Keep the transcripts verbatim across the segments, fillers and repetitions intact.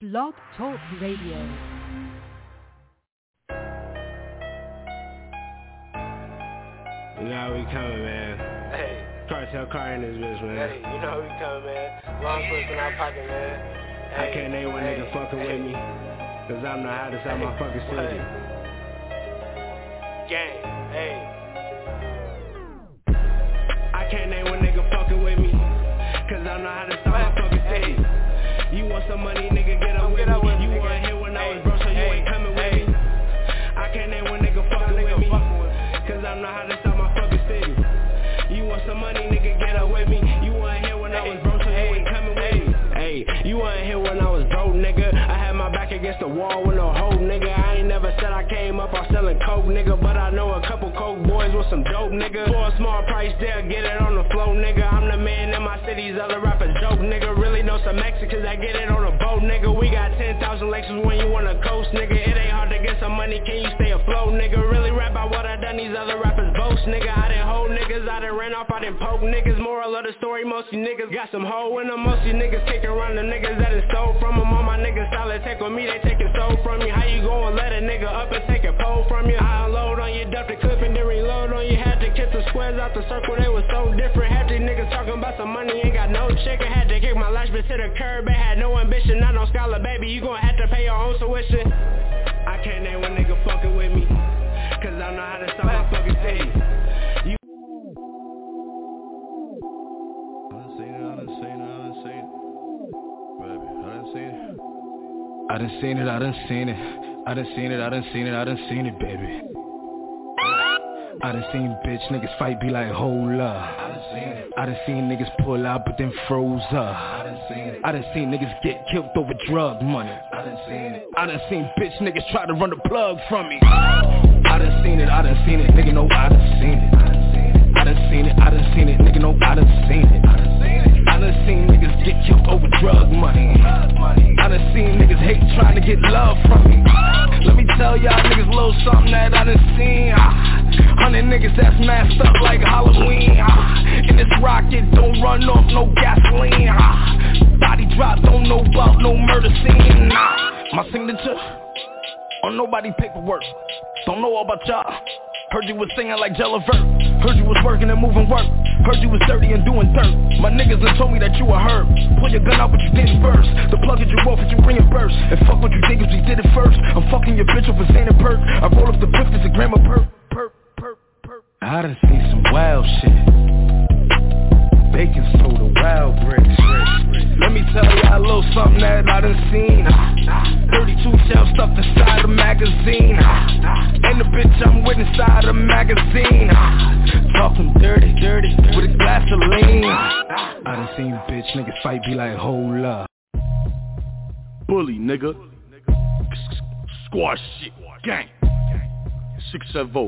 Blog Talk Radio. You know how we coming, man. Hey. Cartel car in this bitch, man. Hey, you know how we coming, man. Long clips in our pocket, man. Hey. I can't name one hey. nigga fucking hey. with me, cause I'm the hottest out my fucking city. Gang, hey. I can't name one nigga fucking with me, cause I'm the hottest out my fucking city. You want some money, nigga, get up with me. You weren't here when I was broke, so you ain't coming with me. I can't name one nigga fucking with me, cause I'm the hottest out my fucking city. You want some money, nigga, get up with me. You weren't here when I was broke, so you ain't coming with me. Hey, you weren't here when I was broke, nigga. I had my back against the wall with no hope, nigga. I ain't never said I came up off selling coke, nigga, but I know a couple coke boys with some dope, nigga. For a small price, they'll get it on the flow, nigga. I'm the man in my city's other rappers joke, nigga. Really know some Mexicans that get it on a boat, nigga. We got ten thousand Lexus when you wanna coast, nigga. It ain't hard to get some money, can you stay afloat, nigga? Really rap about what I done, these other rappers boast, nigga. I done hold niggas, I done ran off, I done poke niggas. Moral of the story, most you niggas got some hoe in them. Most you niggas kicking around the niggas that is stole from them. All my niggas solid take with me, they taking soul from you. How you gon' let a nigga up and take a pole from you? I unload on you, duck the clip and then reload on you. Had to kick the squares out the circle, they was so different. Had these niggas talking about some money, ain't got no chick. I had to kick my last bitch to the curb, I had no ambition, not no scholar, baby. You gon' have to pay your own tuition. I can't name one nigga fucking with me, cause I know how to stop my fucking city. You I done seen it, I done seen it, I done seen it, I done seen it, I done seen it, baby. I done seen bitch niggas fight, be like, hold up. I done seen it. I done seen niggas pull out, but then froze up. I done seen it. I done seen niggas get killed over drug money. I done seen it. I done seen bitch niggas try to run the plug from me. I done seen it, I done seen it, nigga know I done seen it. I done seen it, I done seen it, nigga know I done seen it. I done seen niggas get killed over drug money. I done seen niggas hate trying to get love from me. Let me tell y'all niggas a little something that I done seen. Hundred niggas that's masked up like Halloween. In this rocket, don't run off no gasoline. Body drop, don't know about no murder scene. My signature on nobody paperwork. Don't know all about y'all. Heard you was singing like Jelliver. Heard you was working and moving work. Heard you was dirty and doing dirt. My niggas done told me that you a herb. Pull your gun out but you didn't burst. The plug that you off but you reimburse. And fuck what you think if you did it first. I'm fucking your bitch over Zane and Perk. I roll up the fifth, it's a gram of perk. Perk, perk, perk. I done seen some wild shit. Baking soda, wild bricks. Let me tell y'all a little something that I done seen. thirty-two shells stuffed inside a magazine. And the bitch I'm with inside a magazine. Talking dirty, dirty, with a glass of lean. I done seen bitch niggas fight, be like, hold up. Bully, nigga. Squash shit, gang. Six seven vote.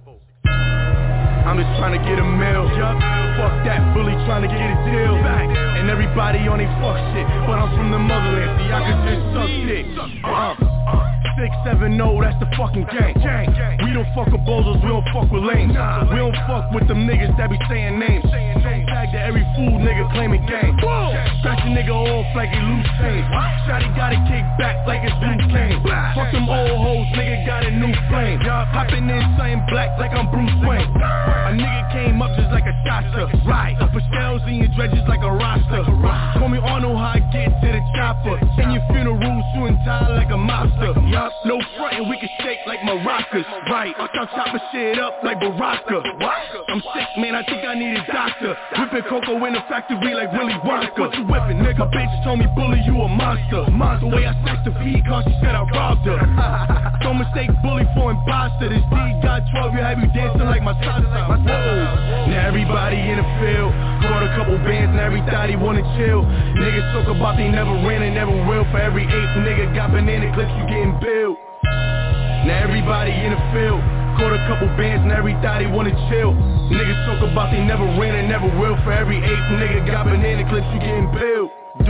I'm just trying to get a meal. Fuck that, bully trying to get a deal. And everybody on they fuck shit, but I'm from the motherland, see I can just suck dick. Uh, six seven oh, that's the fucking gang. We don't fuck with bozos, we don't fuck with lames. We don't fuck with them niggas that be saying names. Tag to every fool nigga claiming gang. Scratch a nigga off like he loose change. Shotty got it kicked back like it's Luke Kane. Fuck them old hoes, nigga got a new flame. Hopping in something black like I'm Bruce Wayne. A nigga came up just like a shotster. Right, put shells in your dredges like a roster. Call me Arnold, how I get to the chopper. In your funeral, suing tie like a mobster. Yup, no frontin', we can shake like maracas. Right, I'm chopping shit up like Baraka. I'm sick, man, I think I need a doctor. Whipping cocoa in the factory like Willy Wonka. What you whipping, nigga? Bitch told me, bully, you a monster. Monster, the way I snatched the feed, cause she said I robbed her. Don't mistake bully for imposter. This D got twelve, you have you dancing like my salsa. Now everybody in the field, caught a couple bands and everybody wanna chill. Niggas talk about they never ran and never will. For every eighth nigga got banana clips, you getting billed. Now everybody in the field, caught a couple bands and everybody wanna chill. Niggas talk about they never ran and never will. For every eighth nigga got banana clips, you getting billed. Do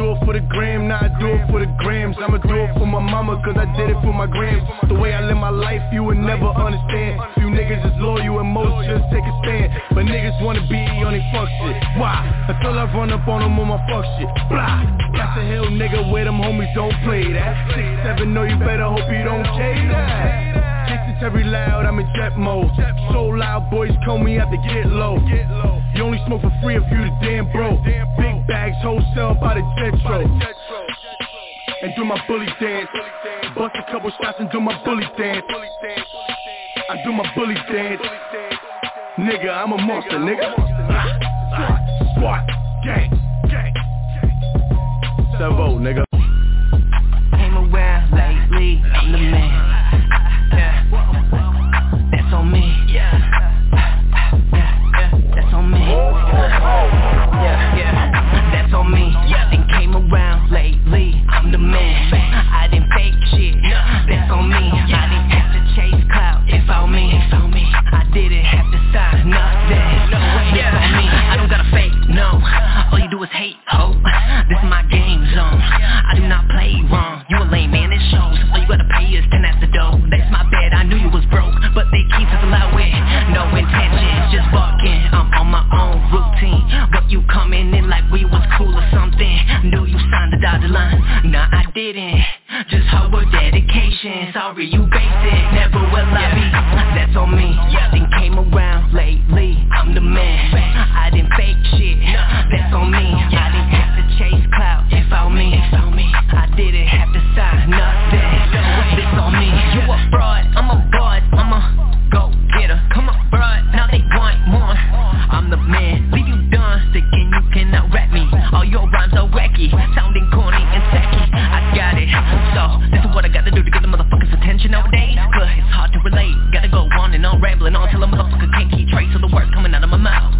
do it for the gram, now I do it for the grams. I'ma do it for my mama, cause I did it for my grams. The way I live my life, you would never understand. Few niggas is loyal and most just take a stand. But niggas wanna be on they fuck shit. Why? Until I run up on them on my fuck shit. Blah! That's a hill nigga where them homies don't play that. Six seven, no you better hope you don't K that. Very loud, I'm in jet mode. So loud, boys call me out to get low. You only smoke for free if you the damn bro. Big bags, wholesale by the Jetro. And do my bully dance. Bust a couple shots and do my bully dance. I do my bully dance. Nigga, I'm a monster, nigga. Squat, gang, gang. Sevo, nigga. Came around lately, I'm the man. That's on me. Yeah. Yeah. That's on me. Yeah. Yeah. That's on me. Yeah. Then came around lately. I'm the man. I didn't fake shit. That's on me. I didn't have to chase clout. It's on me. I didn't have to sign nothing. That's on me. I don't gotta fake. No. All you do is hate. Hope. This is my game zone. I do not play wrong. You a lame man. It shows. All you gotta pay is ten at the door. That's my bad. I knew you was broke, but they keep us allowed with no intention, just walking. I'm on my own routine, but you coming in like we was cool or something. Knew you signed the dotted line, nah I didn't. Just hard work, dedication. Sorry you basic, never will I be. That's on me. Then came around lately. I'm the man. I didn't fake shit. That's on me. I didn't have to chase clout. It's on me. I didn't have to sign nothing. This on me. You a fraud. I'm a bud. I'm a go-getter. Come on, broad. Now they want more. I'm the man. Leave you done. Thinking you cannot rap me. All your rhymes are wacky, sounding corny and tacky. I got it. So this is what I gotta do to get the motherfuckers' attention nowadays. But it's hard to relate. Gotta go on and on, rambling on till a motherfucker can't keep trace of the words coming out of my mouth.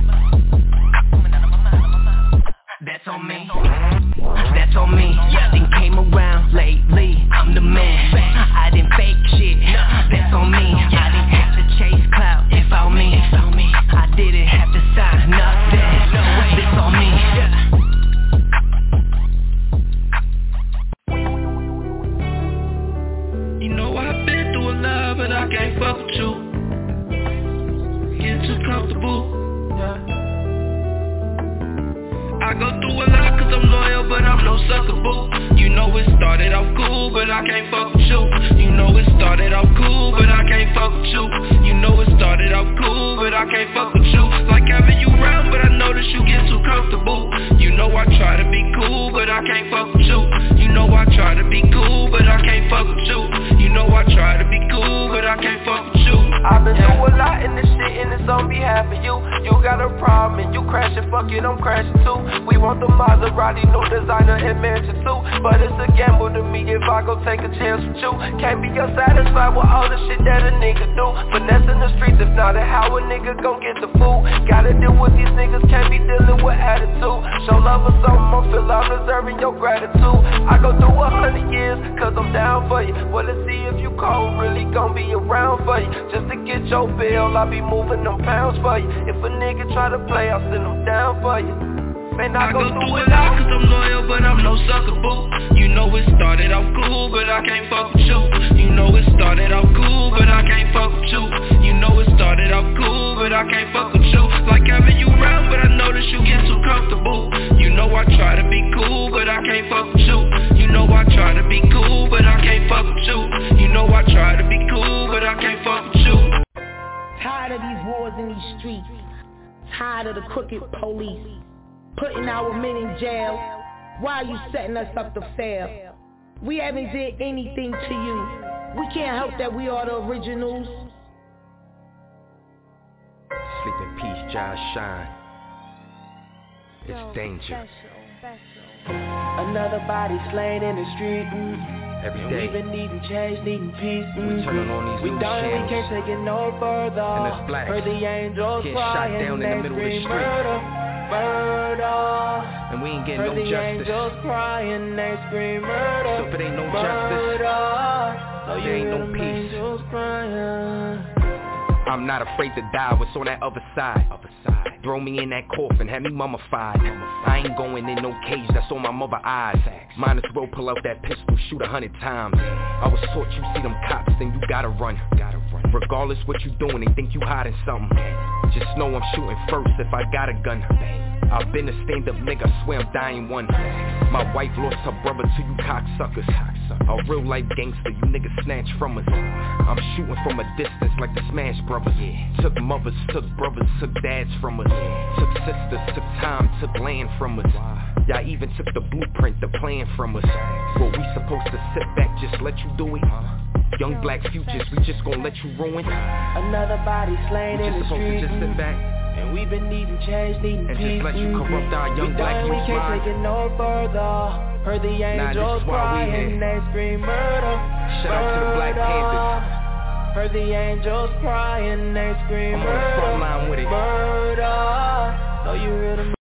That's on me. That's on me. Then came around lately. I'm the man. I didn't fake shit. That's on me. I didn't have to chase clout. It's on me. I didn't have to sign nothing. This on me. You know I've been through a lot, but I can't fuck with you. Getting too comfortable. I go through a lot cause I'm loyal, but I'm no sucker, boo. You know it started off cool, but I can't fuck with you. You know it started off cool, but I can't fuck with you. You know it started off cool, but I can't fuck with you. Like having you around, but I notice you get too comfortable. You know I try to be cool, but I can't fuck with you. You know I try to be cool, but I can't fuck with you. You know I try to be cool, but I can't fuck with you. I've been through a lot in this shit and it's on behalf of you. You got a problem and you crashing, fuck it, I'm crashing too. We want the Maserati, new designer and mansion too. But it's a gamble to me if I go take a chance with you. Can't be satisfied with all the shit that a nigga do. Finesse in the streets, if not how a nigga gon' get the food. Gotta deal with these niggas, can't be dealing with attitude. Show love or something, I feel I'm deserving your gratitude. I go through a hundred years, cause I'm down for you. Well, let's see if you cold, really gon' be around for you. Just to get your bill, I'll be moving them pounds for you. If a nigga try to play, I'll send them down for you. Man, I, I go through a lot cause I'm loyal, but I'm no sucker, boo. You know it started off cool, but I can't fuck with you. You know it started off cool, but I can't fuck with you. You know it started off cool, but I can't fuck with you. Like having you around, but I notice you get too comfortable. You know I try to be cool, but I can't fuck with you. You know I try to be cool, but I can't fuck with you. You know I try to be cool, but I can't fuck with you. Tired of these wars in these streets. Tired of the crooked police putting our men in jail. Why are you setting us up to fail? We haven't did anything to you. We can't help that we are the originals. Sleep in peace, Josh Shine. It's danger. Another body slain in the street. Mm. Every day. We've been needing change, needing peace. Mm. We turning on these we new done, channels. We can't take it no further. And it's black. Heard the angels getting crying, shot down in the middle of the street. Murder, murder. And we ain't getting Heard no the justice. angels crying, they scream murder. So if it ain't no murder, justice, no, there ain't no peace. Angels crying. I'm not afraid to die, what's on that other side? Other side. Throw me in that coffin, have me mummified. I ain't going in no cage, that's on my mother eyes. Might as well pull out that pistol, shoot a hundred times. I was taught you see them cops, then you gotta run. Gotta run. Regardless what you doing, they think you hiding something. Just know I'm shooting first if I got a gun. I've been a stand-up nigga, I swear I'm dying one. My wife lost her brother to you cocksuckers. A real life gangster, you niggas snatch from us. I'm shooting from a distance like the Smash Brothers. Took mothers, took brothers, took dads from us. Took sisters, took time, took land from us. Y'all even took the blueprint, the plan from us. Were we supposed to sit back, just let you do it? Young black futures, we just gon' let you ruin. Another body slain in the street. We just supposed to just sit back and we've been needing change, needing and peace. just let you corrupt our young black youth. We can't take it no further. Heard the angels nah, crying, they scream murder. Shout out to the Black Panthers. Heard the angels crying, they scream I'm murder. on the front line with it. Murder. Know you hear them.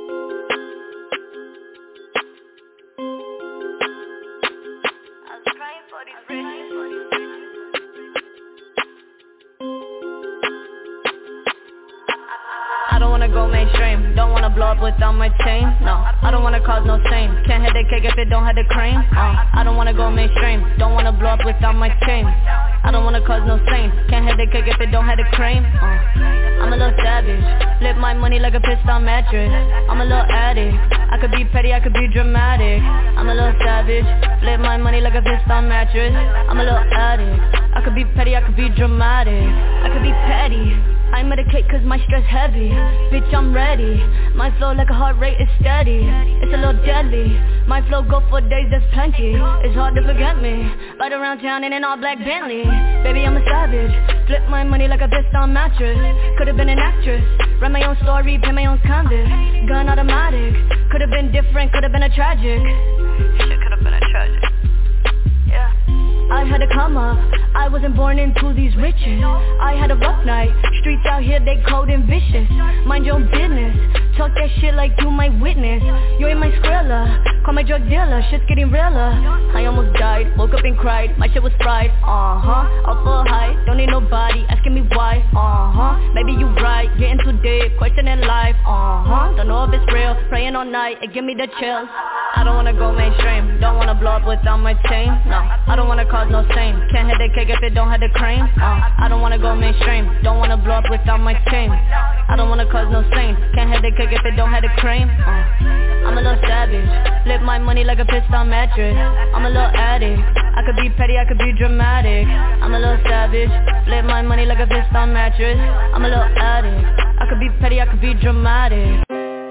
I don't wanna go mainstream, don't wanna blow up without my team, no. I don't wanna cause no scene, can't hit the cake if it don't have the cream, uh. I don't wanna go mainstream, don't wanna blow up without my team. I don't wanna cause no scene, can't hit the cake if it don't have the cream, uh. I'm a little savage, flip my money like a pistol mattress. I'm a little addict, I could be petty, I could be dramatic. I'm a little savage, flip my money like a pistol mattress. I'm a little addict, I could be petty, I could be dramatic. I could be petty, I medicate cause my stress heavy. Bitch, I'm ready. My flow like a heart rate is steady. It's a little deadly. My flow go for days, there's plenty. It's hard to forget me. Ride around town in an all black Bentley. Baby, I'm a savage. Flip my money like a pistol mattress. Could've been an actress. Write my own story, pay my own canvas. Gun automatic. Could've been different, could've been a tragic. Shit could've been a tragic. Yeah. I had to come up, I wasn't born into these riches. I had a rough night, streets out here they cold and vicious. Mind your own business, talk that shit like you my witness. You ain't my Skrilla, call my drug dealer, shit's getting realer. I almost died, woke up and cried, my shit was fried, uh-huh. All full high, don't need nobody asking me why, uh-huh. Maybe you right, getting too deep, questioning life, uh-huh. Don't know if it's real, praying all night, it give me the chills. I don't wanna go mainstream, don't wanna blow up without my team, no. I don't wanna cause no scene, can't hit the cake if it don't have the cream, uh. I don't wanna go mainstream, don't wanna blow up without my team. I don't wanna cause no scene, can't hit the cake if it don't have the cream, uh. I'm a little savage, flip my money like a pistol mattress. I'm a little addict, I could be petty, I could be dramatic. I'm a little savage, flip my money like a pistol mattress. I'm a little addict, I could be petty, I could be dramatic.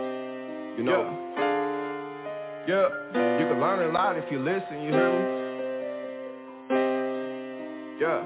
You know, yeah, you can learn a lot if you listen, you hear me? Yeah.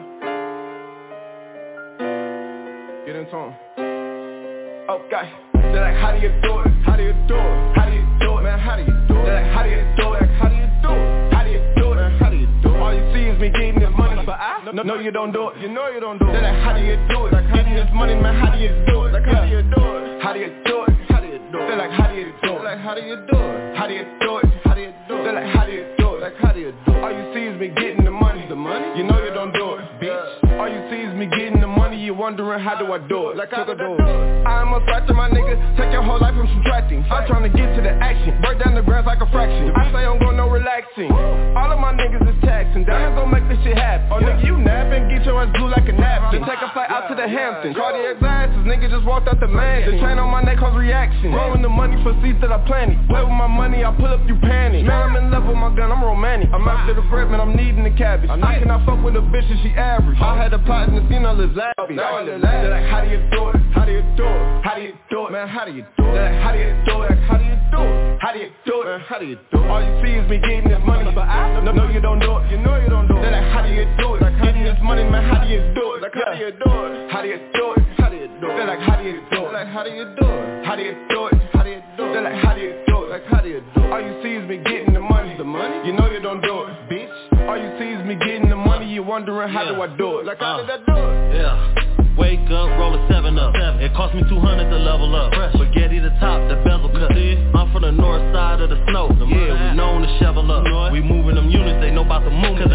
Get into 'em. Okay. They're like, how do you do it? How do you do it? How do you do it? Man, how do you do it? They're like, how do you do it? How do you do it? How do you do it? Man, how do you do it? All you see is me getting this money, but I no, no you don't do it. You know you don't do it. They're like, how do you do it? Like, getting this money, man, how do you do it? Like, how do you do it? How do you do it? How do you do it? They're like, how do you do it? Like, how do you do it? How do you do it? How do you do it? They're like, how do you do it? Like, how do you do it? All you see is me getting the money. The money? You know you don't do it, bitch. All you see is me getting the money. You wondering how do I do it? Like how do I do it? I'm a factor, my nigga. Take your whole life from subtracting. I'm trying to get to the action. Break down the grams like a fraction. I say I'm going no relaxing. All of my niggas is taxing. Diamonds gon' make this shit happen. Oh nigga, you napping. Get your ass blue like a napkin. Take a flight out to the Hamptons. Cartier glasses. Nigga just walked out the mansion. The chain on my neck cause reaction. Rolling the money for seats that I planted. Play with my money, I pull up, you panic. Man, I'm in love with my gun, I'm romantic. I'm after the bread, man, I'm needing the cabbage. I cannot fuck with a bitch and she average. I had a plot in the scene, I live lavish. They're like, how do you do it? How do you do it? How do you do it? Man, how do you do it? They're like, how do you do it? How do you do it? How do you do it? Man, how do you do it? All you see is me getting this money, but I no, no, you don't do it. You know you don't do it. They're like, how do you do it? Like, getting this money, man, how do you do it? Like, how do you do it? How do you do it? How do you do it? They're like, how do you do it? Like, how do you do it? How do you do it? How do you do it? They're like, how do you do it? Like, how do you do it? All you see is me getting the money. The money? You know you don't do it, bitch. All you see is me getting the money. You wondering how yeah. do I do it? Like, how uh, did I do it? Yeah. Wake up, roll a seven up. Seven. It cost me two hundred to level up. Fresh. Spaghetti the top, the bezel cut. I'm from the north side of the snow. The yeah, we known to shovel up. We moving them units, they know about the moon. Cause ain't none of them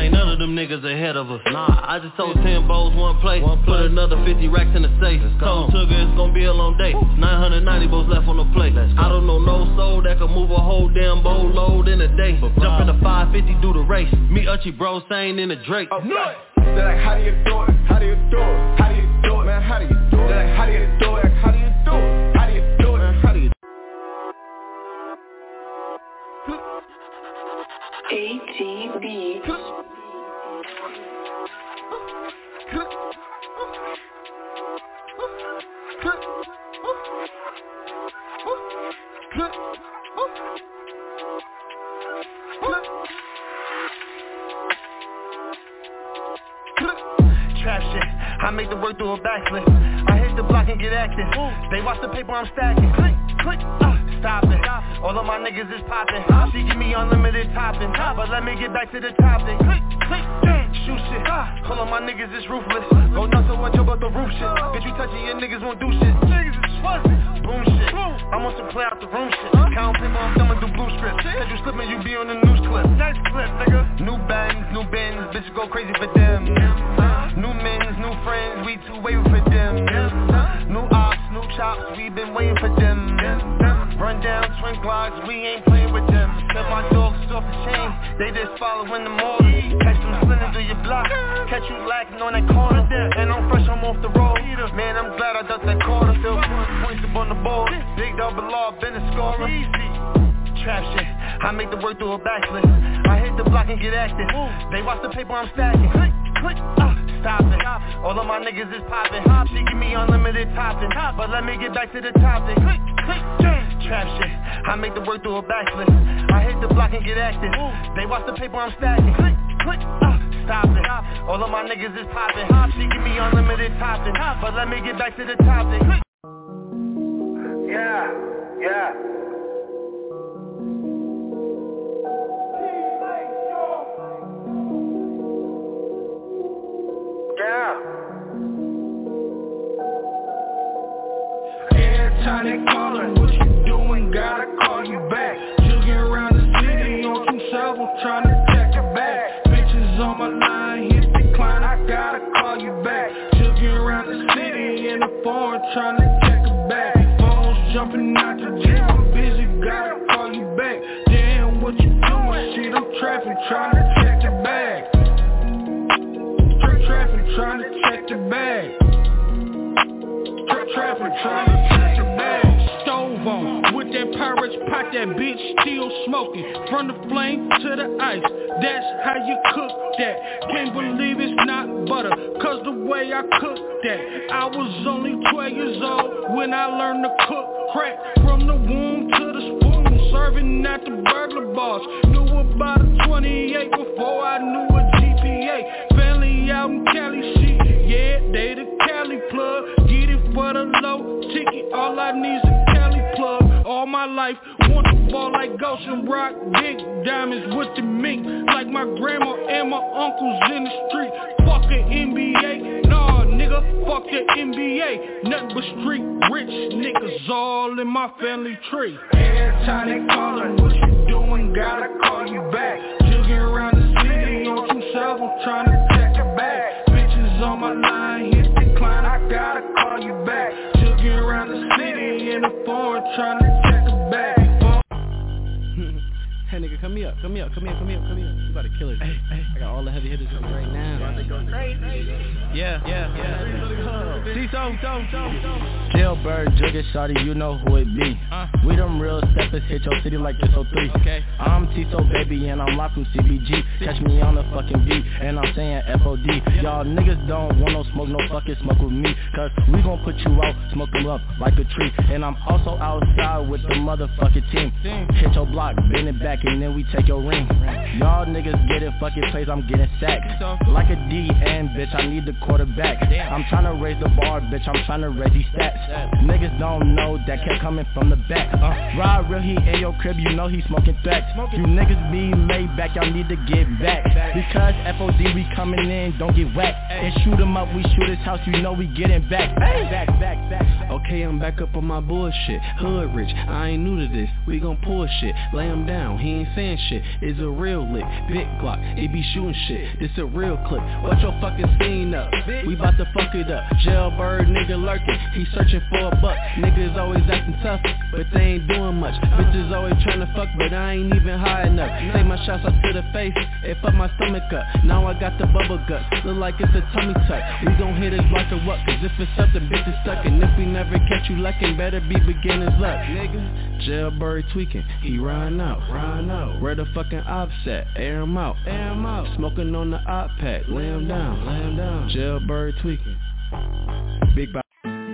them niggas ahead of us. Nah, I just told ten bowls one place, one put another fifty racks in the safe. Told Tugger it's gonna be a long day. nine hundred ninety bowls left on the plate. I don't know no soul that can move a whole damn bowl load in a day. But jump in the five fifty, do the race. Me Uchi bro saying in the Drake. Okay. They're like, how do you do it? How do you do it? How do you do it, man? How do you do it? They're like, how do you do it? How do you do it? How do you do it, man? How do you do it? A T B. Trap shit, I make the work through a backflip. I hit the block and get active. They watch the paper I'm stacking. Click, click, uh, stop it. All of my niggas is popping. She give me unlimited topping, but let me get back to the topic. Click, click, shoot shit. All of my niggas is ruthless. Go nuts so much about the roof shit. Get you touching your niggas won't do shit. Niggas is fuzzy. Boom shit. I'm on some play out the room shit. Count paper, I'm thumbing through blue script. Said you slipping, you be on the news clip. Next clip, nigga. New bands, new bins, bitches go crazy for them. New men's, new friends, we too waiting for them. New ops, new chops, we been waiting for them. Run down twin glocks, we ain't playing with them. Set my dogs off the chain, they just following the orders. Catch them sliding through your block, catch you lacking on that corner. And I'm fresh, I'm off the road. Man, I'm glad I ducked that corner. Still putting points up on the board. Big double law, been a scorer. Trap shit, I make the work through a backflip. I hit the block and get active. They watch the paper I'm stacking. Click, click, uh, stop it. All of my niggas is popping. She give me unlimited topping, but let me get back to the topic. Click, click, trap shit, I make the work through a backflip. I hit the block and get active. They watch the paper I'm stacking. Click, click, uh, stop it. All of my niggas is popping. She give me unlimited topping, but let me get back to the topic. Yeah, yeah. Yeah. Every time they callin', what you doing? Gotta call you back. Jugging around the city on two seven, trying to check it back. Bitches on my line, hit decline, I gotta call you back. Jugging around the city in the foreign, trying to check it back. Phones jumping out the gym, I'm busy, gotta call you back. Damn, what you doing? Shit, I'm trapping, trying to check it back. Traffic trying to check the bag. Traffic trying to check the bag. Stove on with that Pirates pot, that bitch still smoking. From the flame to the ice, that's how you cook that. Can't believe it's not butter, cause the way I cook that. I was only twelve years old when I learned to cook crack. From the womb to the spoon, serving at the burglar bars. Knew about a twenty-eight before I knew a G P A. Family out in Cali, shit, yeah, they the Cali plug. Get it for the low ticket, all I need's a Cali plug. All my life, want to ball like Ghost and rock big diamonds with the mink. Like my grandma and my uncles in the street. Fuck an N B A, nah nigga, fuck the N B A. Nothing but street rich niggas all in my family tree. Every time they callin', what you doing? Gotta call you back. Jugging around the city on two seven, trying to check it back. Bitches on my line, hit decline, I gotta call you back. Jugging around the city in the foreign, trying to check it back. Hey nigga, come me up, come me up, come here, come here, come here. You about to kill it. Hey, hey. I got all the heavy hitters coming right now. About to go crazy. Yeah, yeah, yeah. T-So, Jailbird, Jugget, Shawty, you know who it be. Uh. We them real steppers, hit your city like this oh three. Okay. I'm T-So, baby, and I'm live from C B G. Catch me on the fucking beat, and I'm saying F O D. Y'all niggas don't want no smoke, no fucking smoke with me. Cause we gon' put you out, smoke them up like a tree. And I'm also outside with the motherfucking team. Hit your block, bend it back, and then we take your ring. Y'all niggas get it, fucking plays, I'm getting sacked. Like a D N, bitch, I need the quarterback. I'm tryna raise the bar, bitch, I'm tryna raise these stats. Niggas don't know that kept coming from the back. uh, Ride real, he in your crib, you know he smoking threats. You niggas be made back, y'all need to get back. Because F O D, we coming in, don't get whacked. And shoot him up, we shoot his house, you know we getting back. Back, back, back. Okay, I'm back up on my bullshit. Hood rich, I ain't new to this, we gon' pull shit. Lay him down, he ain't saying saying shit. It's a real lick, big Glock, it be shooting shit. This a real clip. Watch your fucking scene up. We bout to fuck it up. Jailbird nigga lurking, he searching for a buck. Niggas always acting tough, but they ain't doing much. Bitches always trying to fuck, but I ain't even high enough. Take my shots up to the face, it fuck my stomach up. Now I got the bubble guts, look like it's a tummy tuck. We gon' hit this block of what, cause if it's something, bitch is stuck. And if we never catch you luckin', better be beginner's luck, nigga. Jailbird tweaking, he riding out, riding out. Where the fucking offset, air him out, air him out. Smoking on the op pack, lay him down, lay him down. Jailbird tweaking, big body.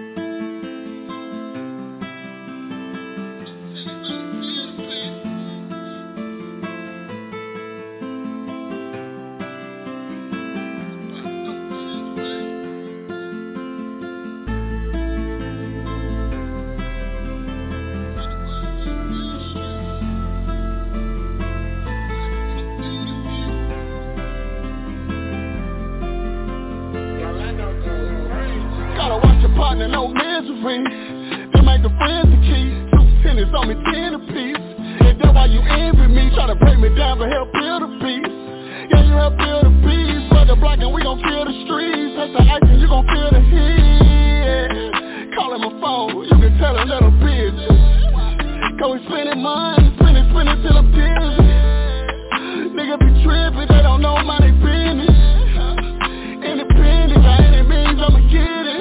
partner, no misery. They make the friends the key. Two tennis on me, ten apiece. And that's why you envy me. Try to break me down, but help build a piece. Yeah, you help build a piece. Fuck the block and we gon' kill the streets. Touch the ice and you gon' feel the heat. Call him a phone, you can tell a little busy. Cause we spending money, spending, spending till I'm dizzy. Nigga be trippin', they don't know my business. Independent, by any means I'ma get it.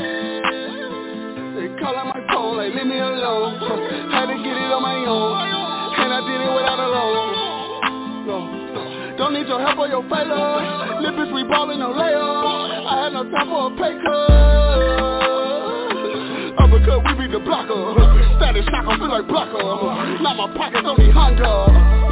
They call out my phone like leave me alone. Had to get it on my own, and I did it without a loan. No, don't need your help or your failure. Lippers we ballin' no layup. I had no time for a pay cut. Uppercut, we beat the blocker. Status shock, I feel like blocker. Now my pockets only hunger.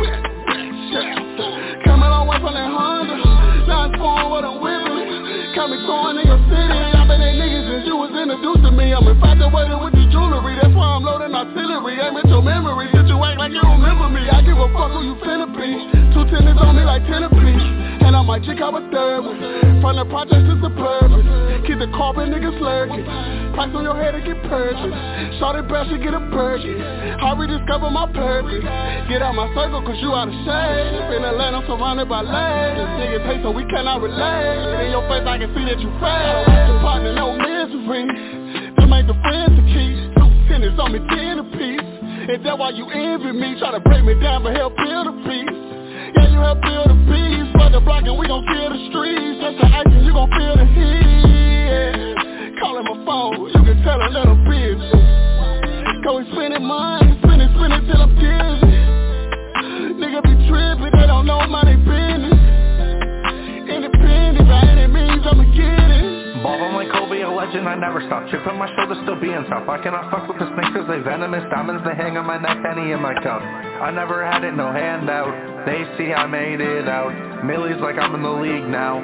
Came a long way from that Honda. Now it's pouring what I'm whipping. Got me throwing in your city. I've been that nigga since you was introduced to me. I'm infatuated with the jewelry. That's why I'm loading artillery. Aim at your memory. Did you act like you remember me? I give a fuck who you finna be. Two tennis on me like ten apiece. And I might check out a third one. From the projects to suburban. Keep the carbon niggas lurking. Price on your head to get purchased. Shorty brush and get a purchase. I rediscover my purpose. Get out my circle cause you out of shade. In the land I'm surrounded by lanes. Niggas hate so we cannot relate. In your face I can see that you fade. Your partner no misery. They make the friends the key. Two tennis on me ten apiece. And that's why you envy me. Try to break me down but help build a piece. Yeah, you help build a piece. Fuck the block and we gon' kill the streets. Just the ice and you gon' feel the heat. Call him a phone, you can tell a little busy. Cause we spending money, spending, spending till I'm dizzy. Nigga be trippin', they don't know my business. Independent, by any means I'ma get it. Ballin' like Kobe, a legend, I never stop. Chip on my shoulder, still being tough. I cannot fuck with the snakes cause they venomous. Diamonds, they hang on my neck, penny in my cup. I never had it, no handout. They see I made it out. Millies like I'm in the league now.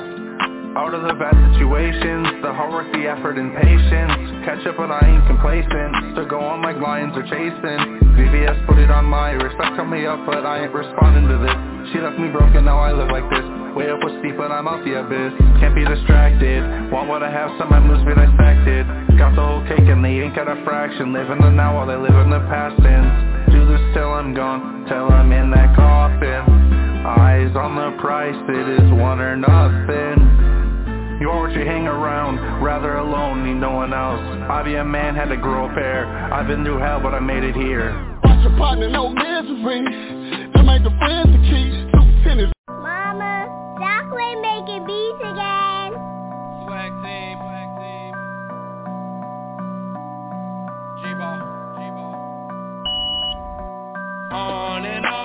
Out of the bad situations, the hard work, the effort, and patience. Catch up but I ain't complacent. Still go on like lions are chasing. V V S put it on my respect, tell me up but I ain't responding to this. She left me broken, now I live like this. Way up was steep but I'm out the abyss. Can't be distracted, want what I have, some my moves be dissected. Got the whole cake and they ain't got a fraction. Live in the now while they live in the past tense. Do this till I'm gone, till I'm in that coffin. Eyes on the price, it is one or nothing. You are what you hang around, rather alone, need no one else. I be a man, had to grow a pair. I've been through hell, but I made it here. Watch your partner, no misery. They make the friends the key. Two tennis. Mama, Jacqueline making beats again. Swag team, swag team. G-ball, G-ball. On and on.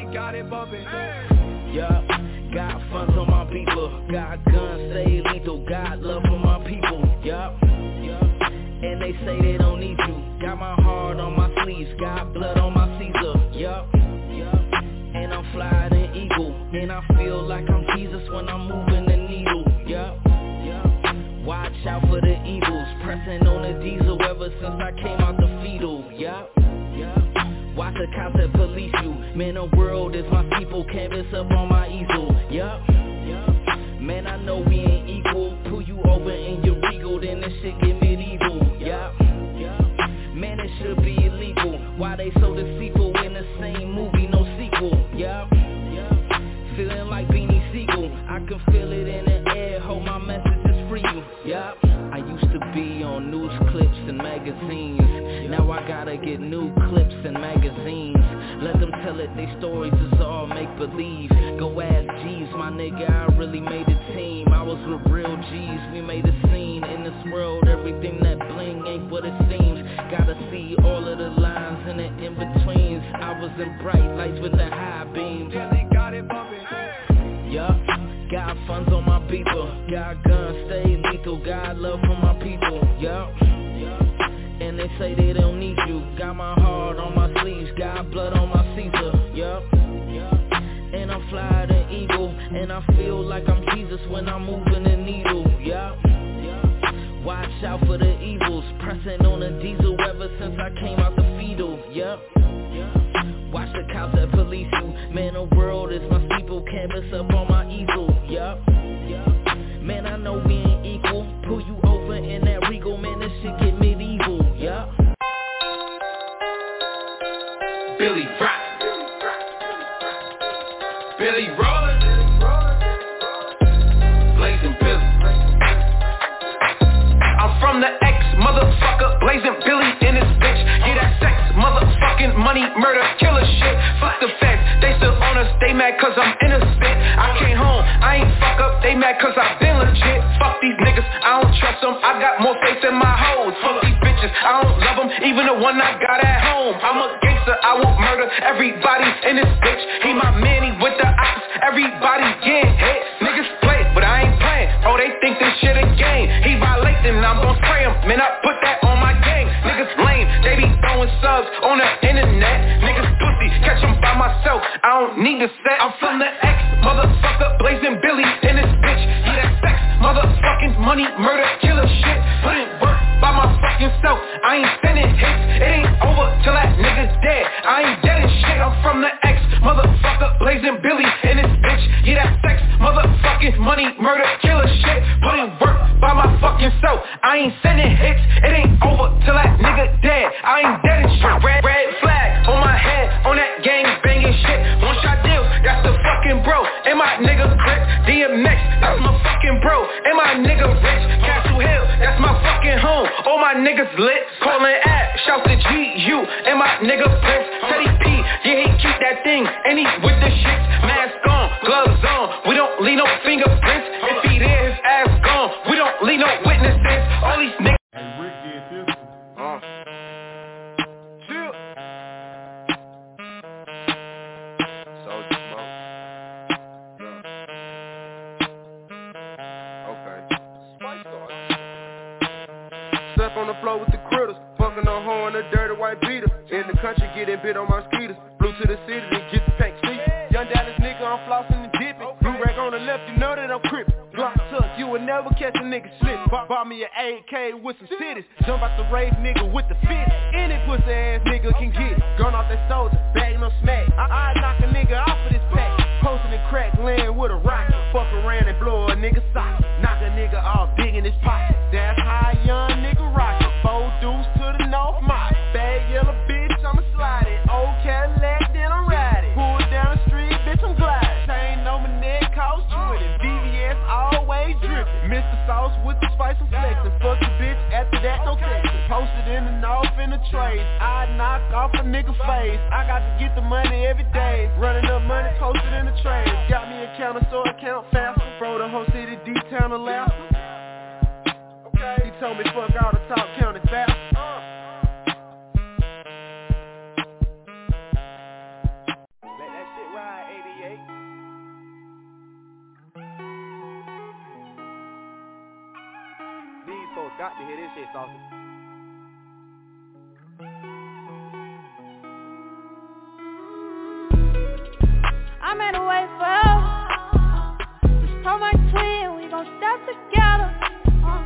got it bumping. Yeah, got funds on my people. Got guns, stay lethal. Got love for my people. Yup, and they say they don't need you. Got my heart on my sleeves. Got blood on my Caesar. Yup, and I'm flying an eagle. And I feel like I'm Jesus when I'm moving the needle. Yup. Watch out for the evils, pressing on the diesel ever since I came out the fetal, yup, yup. Watch the cops that police you, man the world is my people, canvas up on my easel, yup, yup. Man I know we ain't equal, pull you over in your regal, then this shit get medieval, yup, yup. Man it should be illegal, why they so deceitful in the same movie, no sequel, yup, yup. Feeling like Beanie Siegel, I can feel it in the air, hold my message. Yup, I used to be on news clips and magazines. Now I gotta get new clips and magazines. Let them tell it, they stories is all make-believe. Go ask G's, my nigga, I really made a team. I was with real G's, we made a scene. In this world, everything that bling ain't what it seems. Gotta see all of the lines and the in-betweens. I was in bright lights with the high beams. Yeah, they got it bumping. Yup. Got funds on my people, got guns, stay lethal, got love for my people, yup, and they say they don't need you, got my heart on my sleeves, got blood on my Caesar, yup, and I'm flying an eagle, and I feel like I'm Jesus when I'm moving the needle, yup, watch out for the evils, pressing on the diesel ever since I came out the fetal, yup. Watch the cops that police you, man the world is my steeple, canvas up on my easel, yup, man I know we ain't equal, pull you over in that regal, man this shit get medieval, yup. Billy Rock, Billy rollin', Blazing Billy. I'm from the X, motherfucker, Blazing Billy in this bitch. Yeah, that sex, motherfucking money, murder, killer shit. Fuck the facts, they still on us, they mad cause I'm innocent. I came home, I ain't fuck up, they mad cause I been legit. Fuck these niggas, I don't trust them, I got more faith in my hoes. Fuck these bitches, I don't love them, even the one I got at home. I'm a gangster, I won't murder everybody in this bitch. He my manny with the ops, everybody getting hit. Niggas play, but I ain't playing, oh they think this shit a game. He violating, I'm gon' spray him, man I put that on my gang. Niggas lame, they be throwing subs on the internet. Niggas pussy, catch them by myself, I don't need to set. I'm from the X, motherfucker, Blazing Billy in this bitch. Yeah, that sex, motherfucking money, murder, killer shit. Put in work by my fucking self, I ain't sending hits. It ain't over till that nigga's dead, I ain't dead and shit. I'm from the X, motherfucker, Blazing Billy in this bitch. Yeah, that sex, motherfucking money, murder, killer shit. Put in work by my fucking self, I ain't sending hits. It ain't over till that nigga dead, I ain't dead and shit. Red, red flag on my head, on that gang banging shit. One shot deals, that's the fucking bro. And my nigga Crip, D M X, that's my fucking bro. And my nigga Rich, Castle Hill, that's my fucking home. All my niggas lit, callin' at, shout to G U. And my nigga Prince, Teddy P, yeah he keep that thing, and he with the shit. Mask on, gloves on, we don't leave no fingerprints. If he there, his ass gone, we don't leave no witnesses. All these niggas. Hey, Rick did this one. Uh. Chill. Soldier Smoke. Yeah. Okay. Spice Sauce. Step on the floor with the critters, fucking on horn, a dirty white beater. In the country, getting bit on my skeeters. Flew to the city to get the pack sleep. Young Dallas nigga, I'm flossing and dipping. Blue rag on the left, you know that I'm crippin'. Glock tuck, you will never catch a nigga slippin'. Bought, bought me an A K with some titties. Jump out the rave nigga with the fit. Any pussy ass nigga can get it. Gun off that soldier, bag no smack. I, I knock a nigga off of this pack. Posting and crack land with a rocket. Fuck around and blow a nigga socket. Knock a nigga off big in his pocket. That's how a young nigga rocket. Four deuce to the north mile. Bad yellow bitch, I'ma slide it. Old Cadillac, then I'm riding. Pull down the street, bitch, I'm gliding. Chain on my neck, cost twenty. V V S always drippin'. Mister Sauce with the spice and flexin'. Fuck the bitch, after that, no textin'. Posted in the north in the trade. I knock off a nigga face. I got to get the money every day. Running up money, posted in the trade. Got me a counter so I count faster. Throw the whole city D-town to laughter. Okay. He told me fuck all the talk, counting fast. Uh. Let that shit ride. got to hear this shit, Saucy. I'm in a way forever. Just told my twin we gon' step together. uh.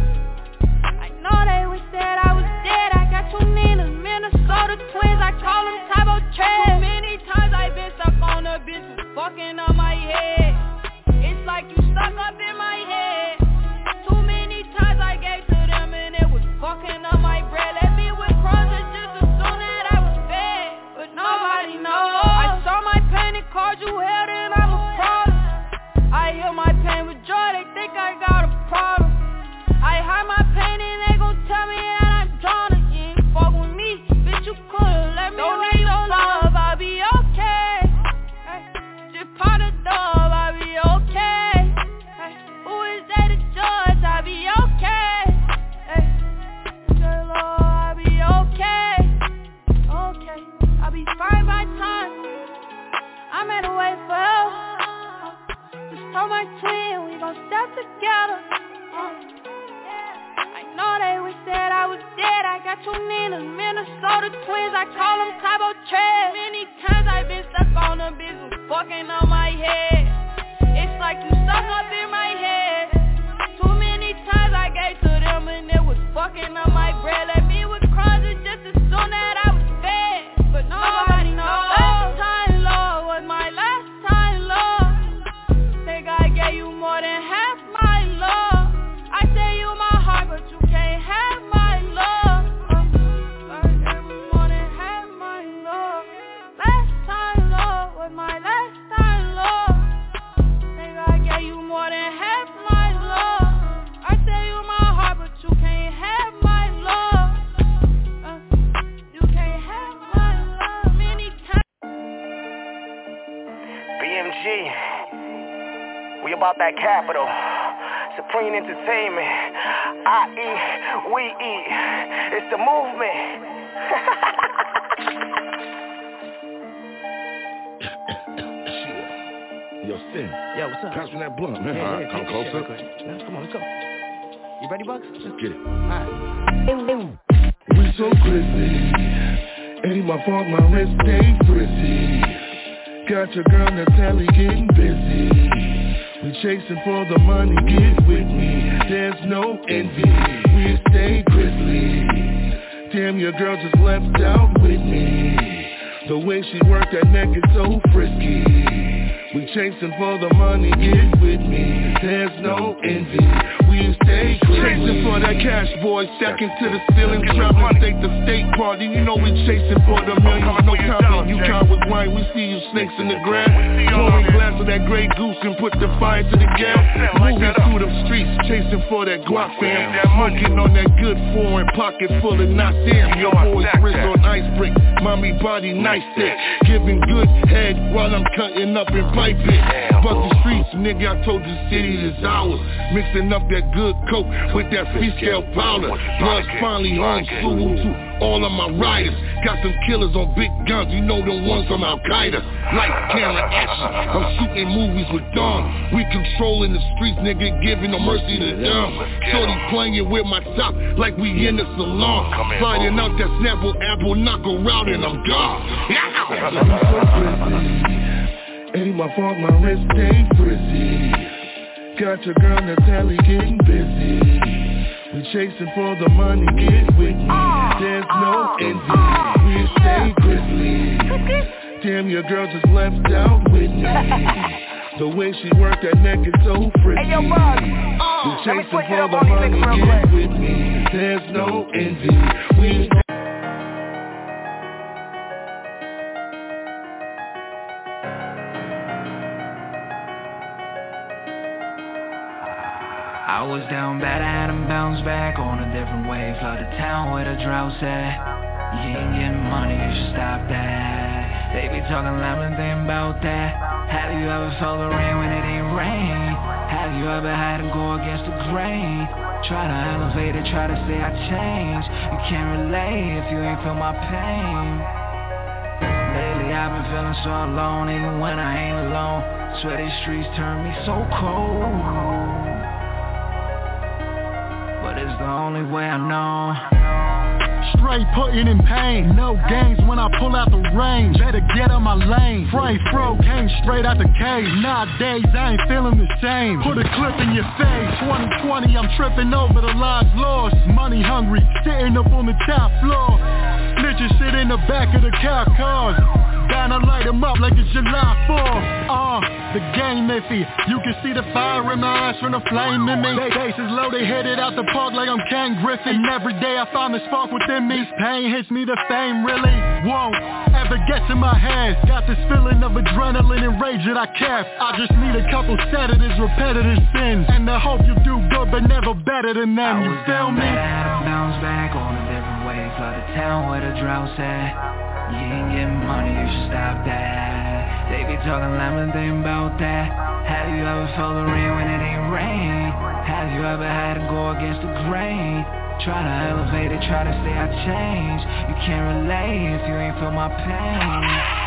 I know they wish that I was dead. I got two Ninas, Minnesota twins. I call them Tybo Tread. Too many times I been stuck on a bitch who's fucking up my head. It's like you stuck up in my head. Too many times I gave to them and it was fucking up my bread. Let me with crumbs and just assume that I was fed, but nobody knows. I saw my pain and called you hell, then I'm a problem. I heal my pain with joy, they think I got a problem. I hide my pain and they gon' tell me that I'm drowning. You ain't fuck with me, bitch, you could've let me. Don't need no love, I'll be okay. Hey, just part of dove, I'll be okay. Hey, who is they to judge? I'll be okay. Hey, good Lord, I'll be okay. Okay, I'll be fine by time. I'm in a way forever. Just told my twin we gon' step together. uh. I know they wish that I was dead. I got two Ninas, Minnesota twins. I call them Tybo Tread. Many times I been stuck on a bitch who's fucking on my head. It's like you stuck up in my head. Too many times I gave to them and it was fucking up my bread. Let me with crumbs and just assume that I was fed, but nobody knows. Last time, Lord, was my last time, Lord. Think I gave you more than half my love. I say you my heart, but you can't have my love. uh, I gave you more than half my love. Last time, Lord, was my last time, Lord. Think I gave you more than half my love. I say you my heart, but you can't have my love. uh, You can't have my love. Many times B M G, we about that capital. Supreme Entertainment, I eat, we eat. It's the movement. Yo, Sin. Yo, what's up? Pass me that blunt, man. Yeah, All right, yeah, come take this closer. shit real quick. Let's- Come on, let's go. You ready, Bugs? Let's get it. Alright. We so grizzly. Ain't my fault, my wrist stay frizzy. Got your girl Natalie getting busy. We chasing for the money, get with me. There's no envy, we stay grizzly. Damn, your girl just left out with me. The way she worked that neck is so frisky. We chasing for the money, get with me. There's no envy, we stay chasing for that cash, boy. Stacking to the ceiling, traveling state to state party. You know we chasing for the millions. No confident, you count with wine. We see you snakes in the grass. Pouring glass of that Grey Goose and put the fire to the gas. Moving through the streets, chasing for that guap fam. Smoking on that good foreign, pocket full of knots. Damn, your boy's wrist on ice brick. Mommy body nice thick. Giving good head while I'm cutting up and pipe it. But the streets, nigga, I told the city it's ours. Mixing up that good coke with that freestyle powder. Blood's finally on, salute to all of my riders. Got some killers on big guns, you know the ones from Al-Qaeda. Light, camera, action, I'm shooting movies with Dawn. We controlling the streets, nigga, giving no mercy to them. Shorty playing with my top like we in the salon. Sliding out that Snapple apple, knock her out and I'm gone. Ain't my fault, my wrist stay frizzy. Got your girl Natalie getting busy. We chasing for the money, get with me. There's no envy, we stay grizzly. Damn, your girl just left out with me. The way she worked that neck is so frisky. Hey, yo, Bug. We chasing for the money, get with me. There's no envy, we stay. I was down bad, I had him bounce back on a different wave. Flood the town with a drought at. You ain't getting money, you should stop that. They be talking loud and think about that. Have you ever felt the rain when it ain't rain? Have you ever had to go against the grain? Try to elevate it, try to say I changed. You can't relate if you ain't feel my pain. Lately I've been feeling so alone, even when I ain't alone. Swear these streets turn me so cold. But it's the only way I know. Straight putting in pain, no games when I pull out the range. Better get on my lane. Frame fro came straight out the cage. Nowadays I ain't feeling the same. Put a clip in your face. twenty twenty I'm tripping over the lines lost. Money hungry, sitting up on the top floor. Snitches sit in the back of the cop cars. Down to light them up like it's July fourth. Uh, the game iffy. You can see the fire in my eyes from the flame in me. They bases low, they hit it out the park like I'm Ken Griffin. Every day I find the spark within me. Pain hits me, the fame really won't ever get to my head. Got this feeling of adrenaline and rage that I kept. I just need a couple sedatives, repetitive sins, and I hope you do good but never better than them. You feel me? I had to bounce back on a different way. Flood the town where the drought's at. You ain't getting money, you should stop that. They be talking lemon thing about that. Have you ever felt the rain when it ain't rain? Have you ever had to go against the grain? Try to elevate it, try to say I changed. You can't relate if you ain't feel my pain.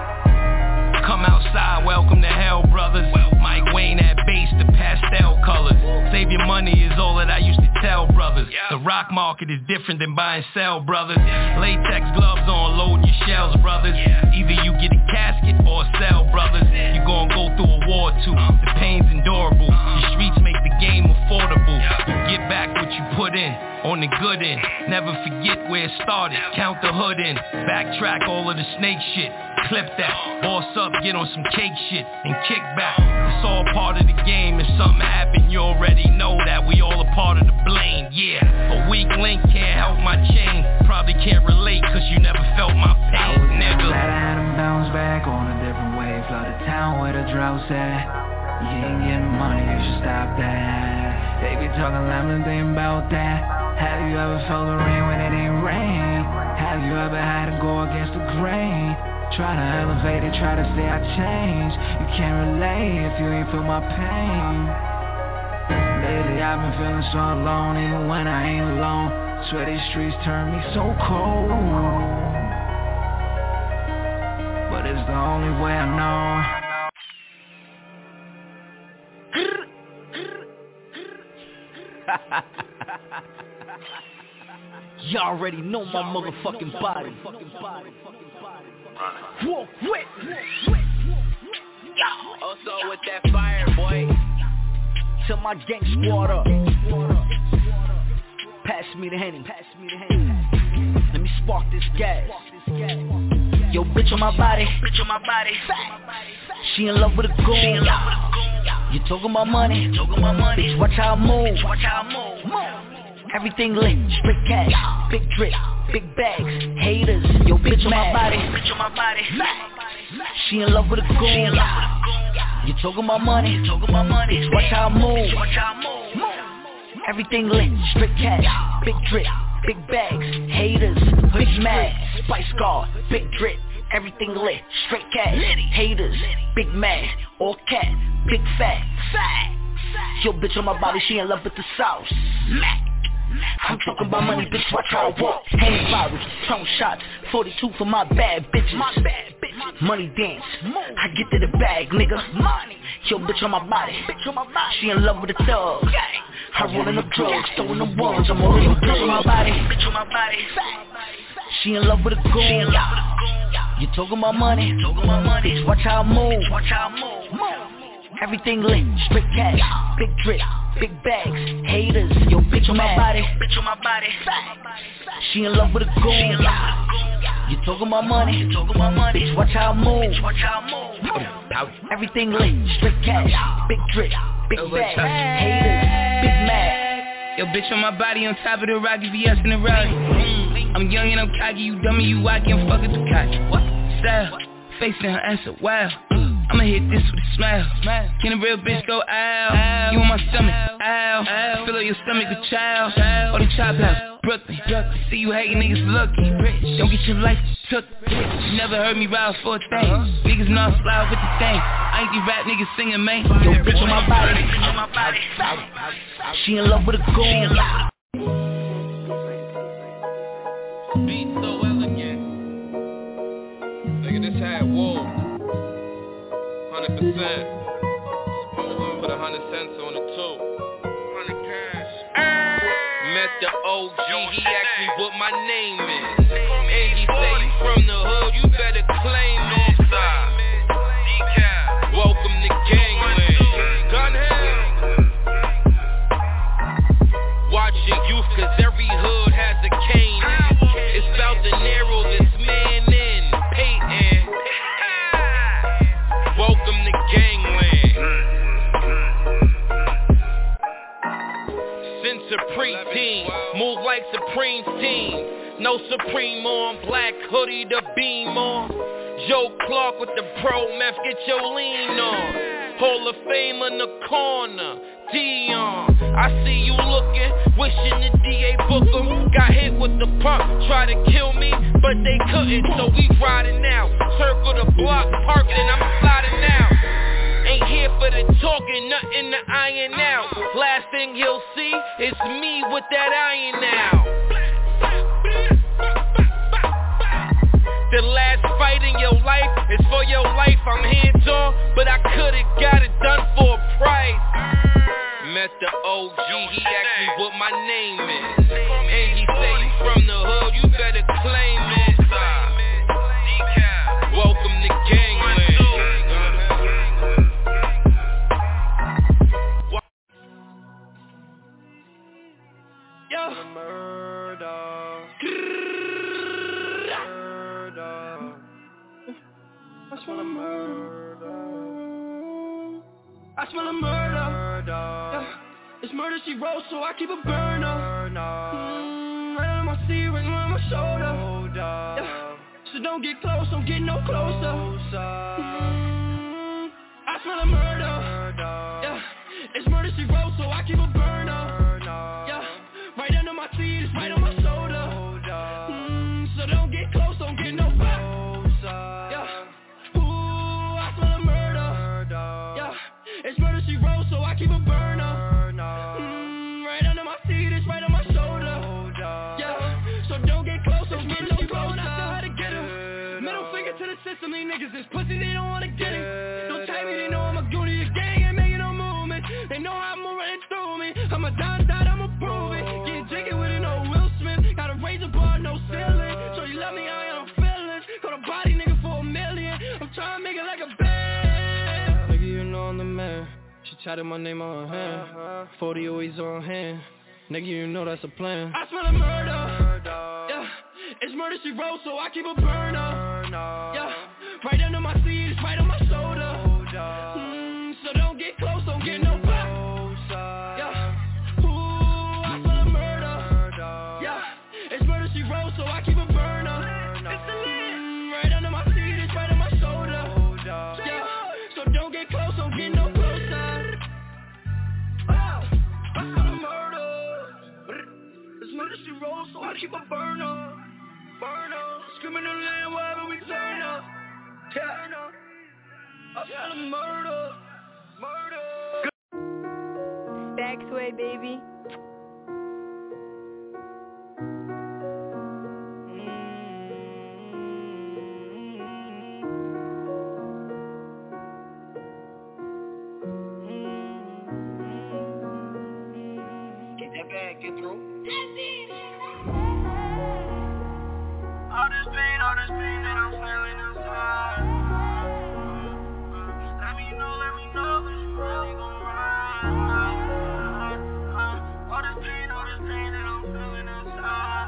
Come outside, welcome to hell, brothers. Mike Wayne at base, the pastel colors. Save your money is all that I used to tell brothers. The rock market is different than buy and sell, brothers. Latex gloves on, load your shells, brothers. Either you get a casket or a cell, brothers. You gon' go through a war too. The pain's endurable. Your streets make the game affordable. You get back what you put in. On the good end, never forget where it started. Count the hood in, backtrack all of the snake shit. Clip that, boss up, get on some cake shit, and kick back. It's all part of the game. If something happen, you already know that we all a part of the blame. Yeah, a weak link can't help my chain. Probably can't relate, cause you never felt my pain, nigga. Glad I had to bounce back on a different way. Flood the town where the drought's at. You ain't getting money, you should stop that. They be talking lemon thing about that. Have you ever felt the rain when it ain't rain? Have you ever had to go against the grain? Try to elevate it, try to say I changed. You can't relate if you ain't feel my pain. Lately I've been feeling so alone, even when I ain't alone. Swear these streets turn me so cold, but it's the only way I know. Y'all already know my motherfucking body. Walk with. Also with that fire, boy. Tell my gang squad up. Pass me the Henny. Let me spark this gas. Yo, bitch on my body. Bitch on my body. She in love with a goon. You talking about money? Talking about money. Bitch, watch how I move. Watch how I move. Everything lit, straight cash, big drip, big bags, haters. Yo, bitch on my body. Bitch on my body. She in love with a goon. You talking about money? Talking about money. Bitch, watch how I move. Watch how I move. Everything lit, straight cash, big drip, big bags, haters, big mad, spice guard, big drip. Everything lit, straight cash, haters, big mad, all cat, big fat, fat. Yo, bitch on my body, she in love with the sauce. I'm talking about money, bitch, watch how I walk. Hand bottles, tone shots, forty-two for my bad bitches. My bad bitches. Money dance, I get to the bag, nigga. Money. Yo, bitch on my body, bitch on my body. She in love with the thug. I rollin' up drugs, throwing them ones. I'm all in bitch on my body, bitch on my body. She in love with a goon. You talking about money? Talking about money. Bitch, watch how I move. Watch how I move. Everything lit, straight cash, big drip, big bags, haters. Yo, bitch on my body. Bitch on my body. She in love with a goon. You talking about money? Talking about money. Bitch, watch how I move. Watch how I move. Everything lit, straight cash, big drip, big bags, haters, big mad. Yo, bitch on my body, on top of the Rocky V S in the rally. I'm young and I'm cocky, you dummy, you I can't fuck with the cocky. What? Style, facing her ass a wow. I'ma hit this with a smile. Can a real bitch go ow? You on my stomach, ow. Fill up your stomach with child. Or the chop house, Brooklyn. See you hating niggas lucky. Don't get your life took. You never heard me ride for a thing. Niggas know I fly with the thing. I ain't these rap niggas singing, man. Yo, bitch on my body. Bitch on my body. She in love with a goon. Beat so elegant. Nigga, this had whoa. Hundred percent. Put a hundred cents on the two. Hundred cash. the O G, he asked me what my name is. And he say you from the hood, you better claim it. Welcome to gangland. Gun hell. Watch your youth, cause every hood has a cane. It's about to narrow this man in. Peyton. Welcome to gangland. Since a preteen, move like Supreme's team. No Supreme on, black hoodie to beam on. Joe Clark with the pro meth, get your lean on. Hall of Fame in the corner, Dion. I see you looking, wishing the D A book 'em. Got hit with the pump, try to kill me, but they couldn't, so we riding out. Circle the block, parking, and I'm sliding out. Ain't here for the talking, nothing to iron out. Last thing he'll see is me with that iron out. The last fight in your life is for your life. I'm hands on, but I could've got it done for a price. Met the O G, he asked me what my name is. And he say you from the hood, you better claim it. Welcome to gangland. Yo, murder. I smell a murder. I smell a murder. Yeah. It's murder she wrote, so I keep a burner. Mm, right on my seat, right on my shoulder. Yeah. So don't get close, don't get no closer. Mm, I smell a murder. Yeah. It's murder she wrote, so I keep a burner. Yeah. Right under my seat, it's right on my shoulder. Mm, so don't get close, don't get no closer. Yeah. It's murder she wrote, so I keep a burner. Mm, right under my seat, it's right on my shoulder. Yeah, so don't get close, don't get no closer. I know how to get him. Middle finger to the system, these niggas is pussy, they don't wanna get it. Don't tell me, they know I'm a goodie, the gang ain't making no movement. They know how I'm running through me. I'm a dime dot, I'ma prove it. Get jiggy with it, no Will Smith. Got a razor bar, no ceiling. So you love me, I ain't no feelings. Got a body nigga for a million. I'm trying to make it like a band. Nigga, you know I'm the man. She tatted my name on her hand. forty always on hand. Nigga, you know that's a plan. I smell a murder. Yeah, it's murder she wrote, so I keep a burner. Yeah, right under my seat, it's right on my shoulder. Mm, so don't get close, don't get no closer. Yeah, ooh, I smell a murder. Yeah, it's murder she wrote, so I keep a burner. Mm, right under my seat, it's right on my shoulder. Yeah, so don't get close, don't get no closer. Murder she rolls, so I keep a burner, burner. Screaming the land wherever we turn up, turn up. I smell a murder, murder. Back way, baby. Get that bag, get through. All this pain, all this pain that I'm feeling inside. Let me know, let me know that you really gon' ride. All this pain, all this pain that I'm feeling inside.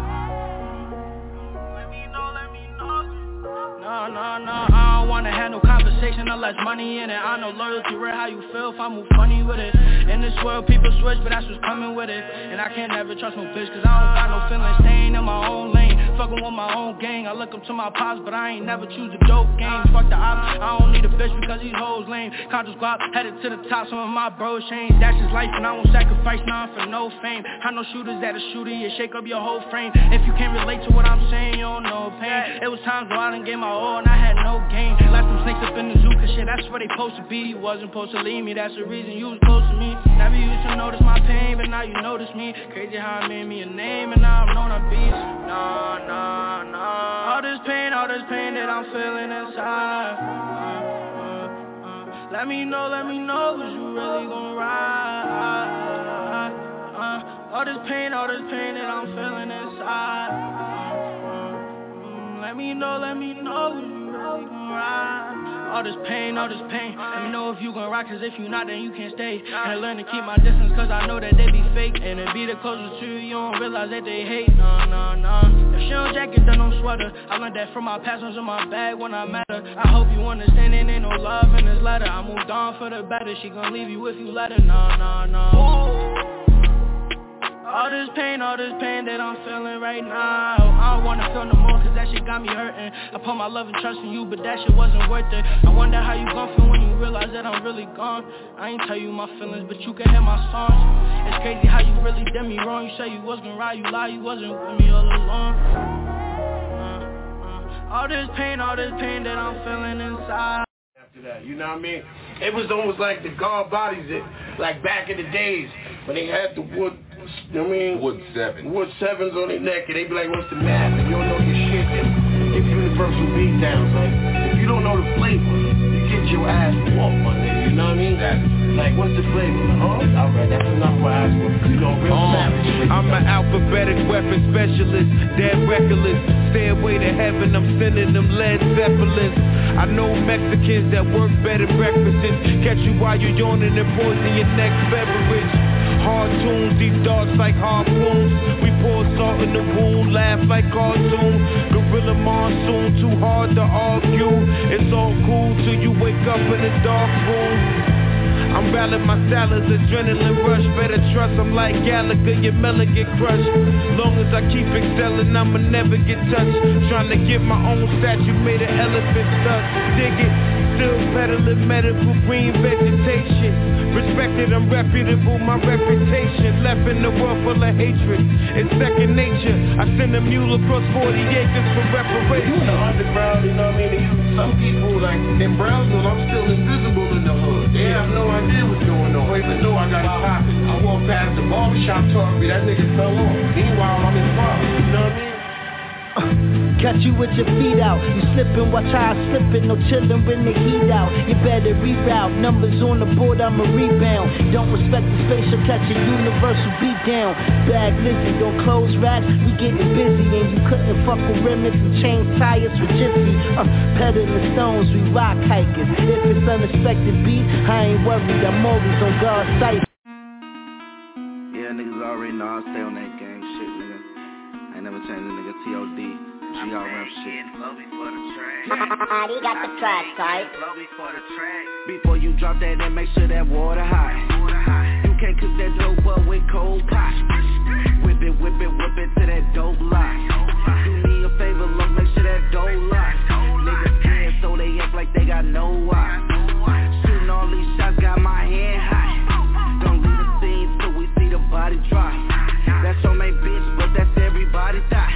Let me know, let me know. No, no, no, I don't wanna have no conversation unless money in it. I know loyalty, real how you feel if I move funny with it. In this world people switch, but that's what's coming with it. And I can't never trust no bitch, cause I don't got no feelings. Staying in my own lane, fucking with my own gang. I look up to my pops, but I ain't never choose a dope game. Fuck the ops, I don't need a bitch because these hoes lame. Conscious guap, headed to the top, some of my bros change. That's just life and I won't sacrifice none for no fame. I know shooters that a shooter, you shake up your whole frame. If you can't relate to what I'm saying, you don't know pain. It was times where I done gave my all and I had no gain. Left them snakes up in the zoo, cause shit, that's where they supposed to be. You wasn't supposed to leave me, that's the reason you was close to me. Never used to notice my pain, but now you notice me. Crazy how it made me a name, and now I'm known a beast. Nah, nah, nah. All this pain, all this pain that I'm feeling inside. uh, uh, uh. Let me know, let me know, cause you really gon' ride. uh, uh, all this pain, all this pain that I'm feeling inside. Uh, uh, let me know, let me know if you really gon' ride. All this pain, all this pain. Let me know if you gon' ride, cause if you not, then you can't stay. And I learn to keep my distance, cause I know that they be fake. And it be the closest to you, you don't realize that they hate. Nah, nah, nah. If she don't jacket, then don't sweater. I learned that from my past ones in my bag when I met her. I hope you understand it ain't no love in this letter. I moved on for the better. She gon' leave you if you let her. Nah, nah, nah. All this pain, all this pain that I'm feeling right now, I don't wanna feel no more, cause that shit got me hurting. I put my love and trust in you, but that shit wasn't worth it. I wonder how you gon' feel when you realize that I'm really gone. I ain't tell you my feelings, but you can hear my songs. It's crazy how you really did me wrong. You say you was gonna ride, you lie, you wasn't with me all along. uh, uh, All this pain, all this pain that I'm feeling inside. After that, you know what I mean? It was almost like the guard bodies that, like back in the days, when they had the wood, you know what I mean? Wood seven. Wood sevens on their neck, and they be like, what's the math? And you don't know your shit, and give universal beat downs. Like, if you don't know the flavor, you get your ass whooped, my nigga, you know what I mean? That's, like, what's the flavor? Like, oh, alright, that's enough for ass whoop. You know, real um, savage. I'm an alphabetic weapon specialist, dead reckless. Stairway to heaven, I'm sending them Led Zeppelins. I know Mexicans that work better breakfasts. Catch you while you're yawning and poison your next beverage. Hard tunes, deep darts like harpoons. We pour salt in the wound, laugh like cartoon. Gorilla monsoon, too hard to argue. It's all cool till you wake up in a dark room. I'm rallying my salads, adrenaline rush. Better trust, I'm like Gallagher, your melon get crushed. Long as I keep excelling, I'ma never get touched. Trying to get my own statue made of elephant stuff. Dig it, still peddling medical green vegetation. Respected, I'm reputable, my reputation. Left in the world full of hatred, it's second nature. I send a mule across forty acres for reparation. You in the underground, you know what I mean? Some people, like, in Brownsville, I'm still invisible in the hood. They have no idea what's going on. They even know I got a pocket. I walk past the barbershop talking to me, that nigga fell off. Meanwhile, I'm his father, you know what I mean? Catch you with your feet out. You slipping, watch how I slipping. No chillin' when the heat out. You better reroute. Numbers on the board, I'm a rebound. Don't respect the spatial, catch a universal beat down. Bag Lizzie, don't close racks. We getting busy, and you couldn't fuck with remnants and change tires for Jiffy. Uh, peddling the stones, we rock hikers. If it's unexpected beat, I ain't worried. I'm always on God's side. Yeah, niggas already know I stay on that gang shit, nigga. I ain't never changed a nigga T O D. G R M shit. He got the track, tight. Before you drop that, then make sure that water hot. You can't cook that dope up with cold pot. Whip it, whip it, whip it to that dope lot. Do me a favor, look, make sure that dope lock. Niggas scared, so they act like they got no why. Shooting all these shots, got my hand high. Don't leave the scene till we see the body drop. That's your main bitch, but that's everybody thought.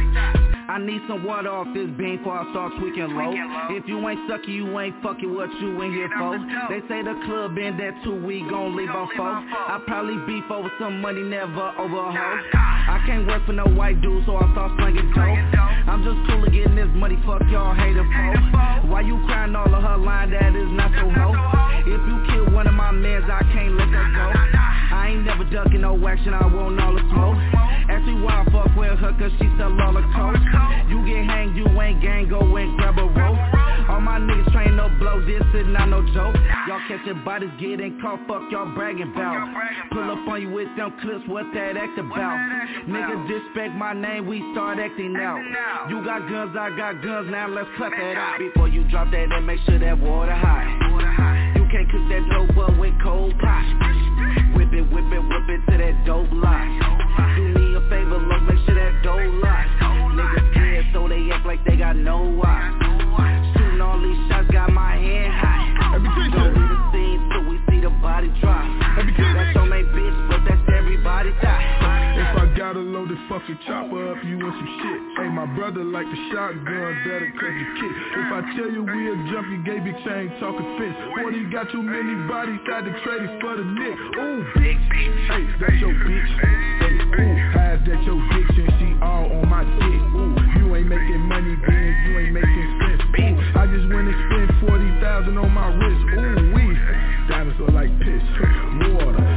I need some water off this bean before I start tweaking low. If you ain't sucky, you ain't fucking what you in here for. They say the club been there too, we gon' leave on four. I probably beef over some money, never over a hoe. I can't work for no white dude, so I start slinging dope. I'm just cool at getting this money, fuck y'all hating for. Why you crying all of her line, that is not so hoe. If you kill one of my mans, I can't let that go. I ain't never ducking no action, I want all the smoke. Ask me why I fuck with her, cause she sell all the coke. You get hanged, you ain't gang, go and grab a rope. All my niggas train no blow, this is not no joke. Y'all catching bodies getting caught, fuck y'all bragging about. Pull up on you with them clips, what that act about? Niggas disrespect my name, we start acting out. You got guns, I got guns, now let's cut that out. Before you drop that, then make sure that water hot. You can't cook that dope up with cold pot. Whip it, whip it, whip it to that dope lot. Do me a favor, look, make sure that dope lock. Niggas scared, so they act like they got no why. Shooting all these shots, got my hand high. Don't leave the scene till we see the body drop. That's on my bitch, but that's everybody die. If I got a loaded fucking chopper up, you want some shit. Hey, my brother like the shotgun, better cause you kick. If I tell you we'll jump, you gave your chain talking fence. Boy, you got too many bodies, tried to trade it for the nick. Ooh, bitch, hey, that's your bitch. Hey, ooh, how's that your bitch and she all on my dick. Ooh, you ain't making money, then you ain't making sense. Ooh, I just went and spent forty thousand on my wrist. Ooh, wee, diamonds are like piss. Water, bitch, I'm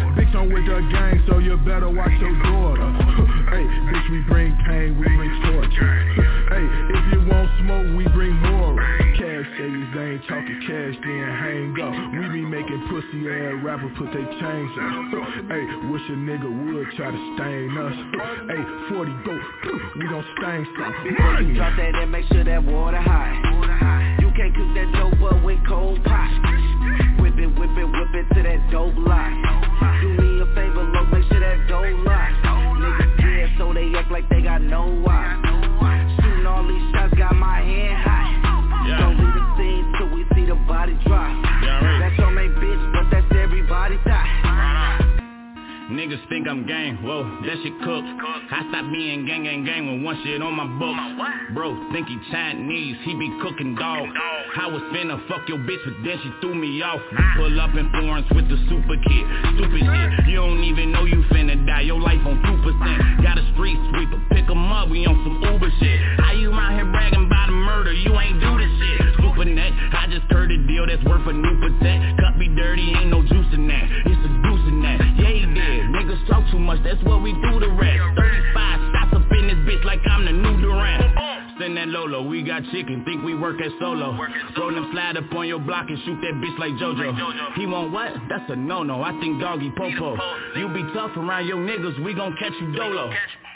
down with the gang, so you better watch your daughter. Hey, bitch, we bring pain, we bring torture. Hey, if you want smoke, we bring more. Cash savings, they ain't talking cash, then hang up. We be making pussy ass rappers put they chains up. Hey, wish a nigga would try to stain us. Hey, forty go, we gon' stain something. You drop that and make sure that water high. You can't cook that dope up with cold pot. Whip it, whip it, whip it to that dope lot. Do me a favor, look, make sure that dope lot. Niggas scared, so they act like they got no why. Shooting all these shots, got my hand high. Yeah. Don't leave the scene till we see the body drop. Yeah, right. That's your main bitch, but that's everybody die. Niggas think I'm gang, whoa, that shit cooked. I stopped being gang, gang, gang with one shit on my book. Bro, think he Chinese, he be cooking dog. I was finna fuck your bitch, but then she threw me off. Pull up in Florence with the super kid, stupid shit. You don't even know you finna die, your life on two percent. Got a street sweeper, pick him up, we on some Uber shit. How you out here bragging about a murder, you ain't do the shit. Super net, I just heard a deal that's worth a new percent. Cup be dirty, ain't no juice in that, it's a deuce in that. Yeah, he did. Niggas talk too much, that's what we do the rest. Thirty-five shots up in this bitch like I'm the new Durant. Send that Lolo, we got chicken, think we work at solo. Roll them slide up on your block and shoot that bitch like JoJo. He want what? That's a no-no, I think doggy popo. You be tough around your niggas, we gon' catch you dolo.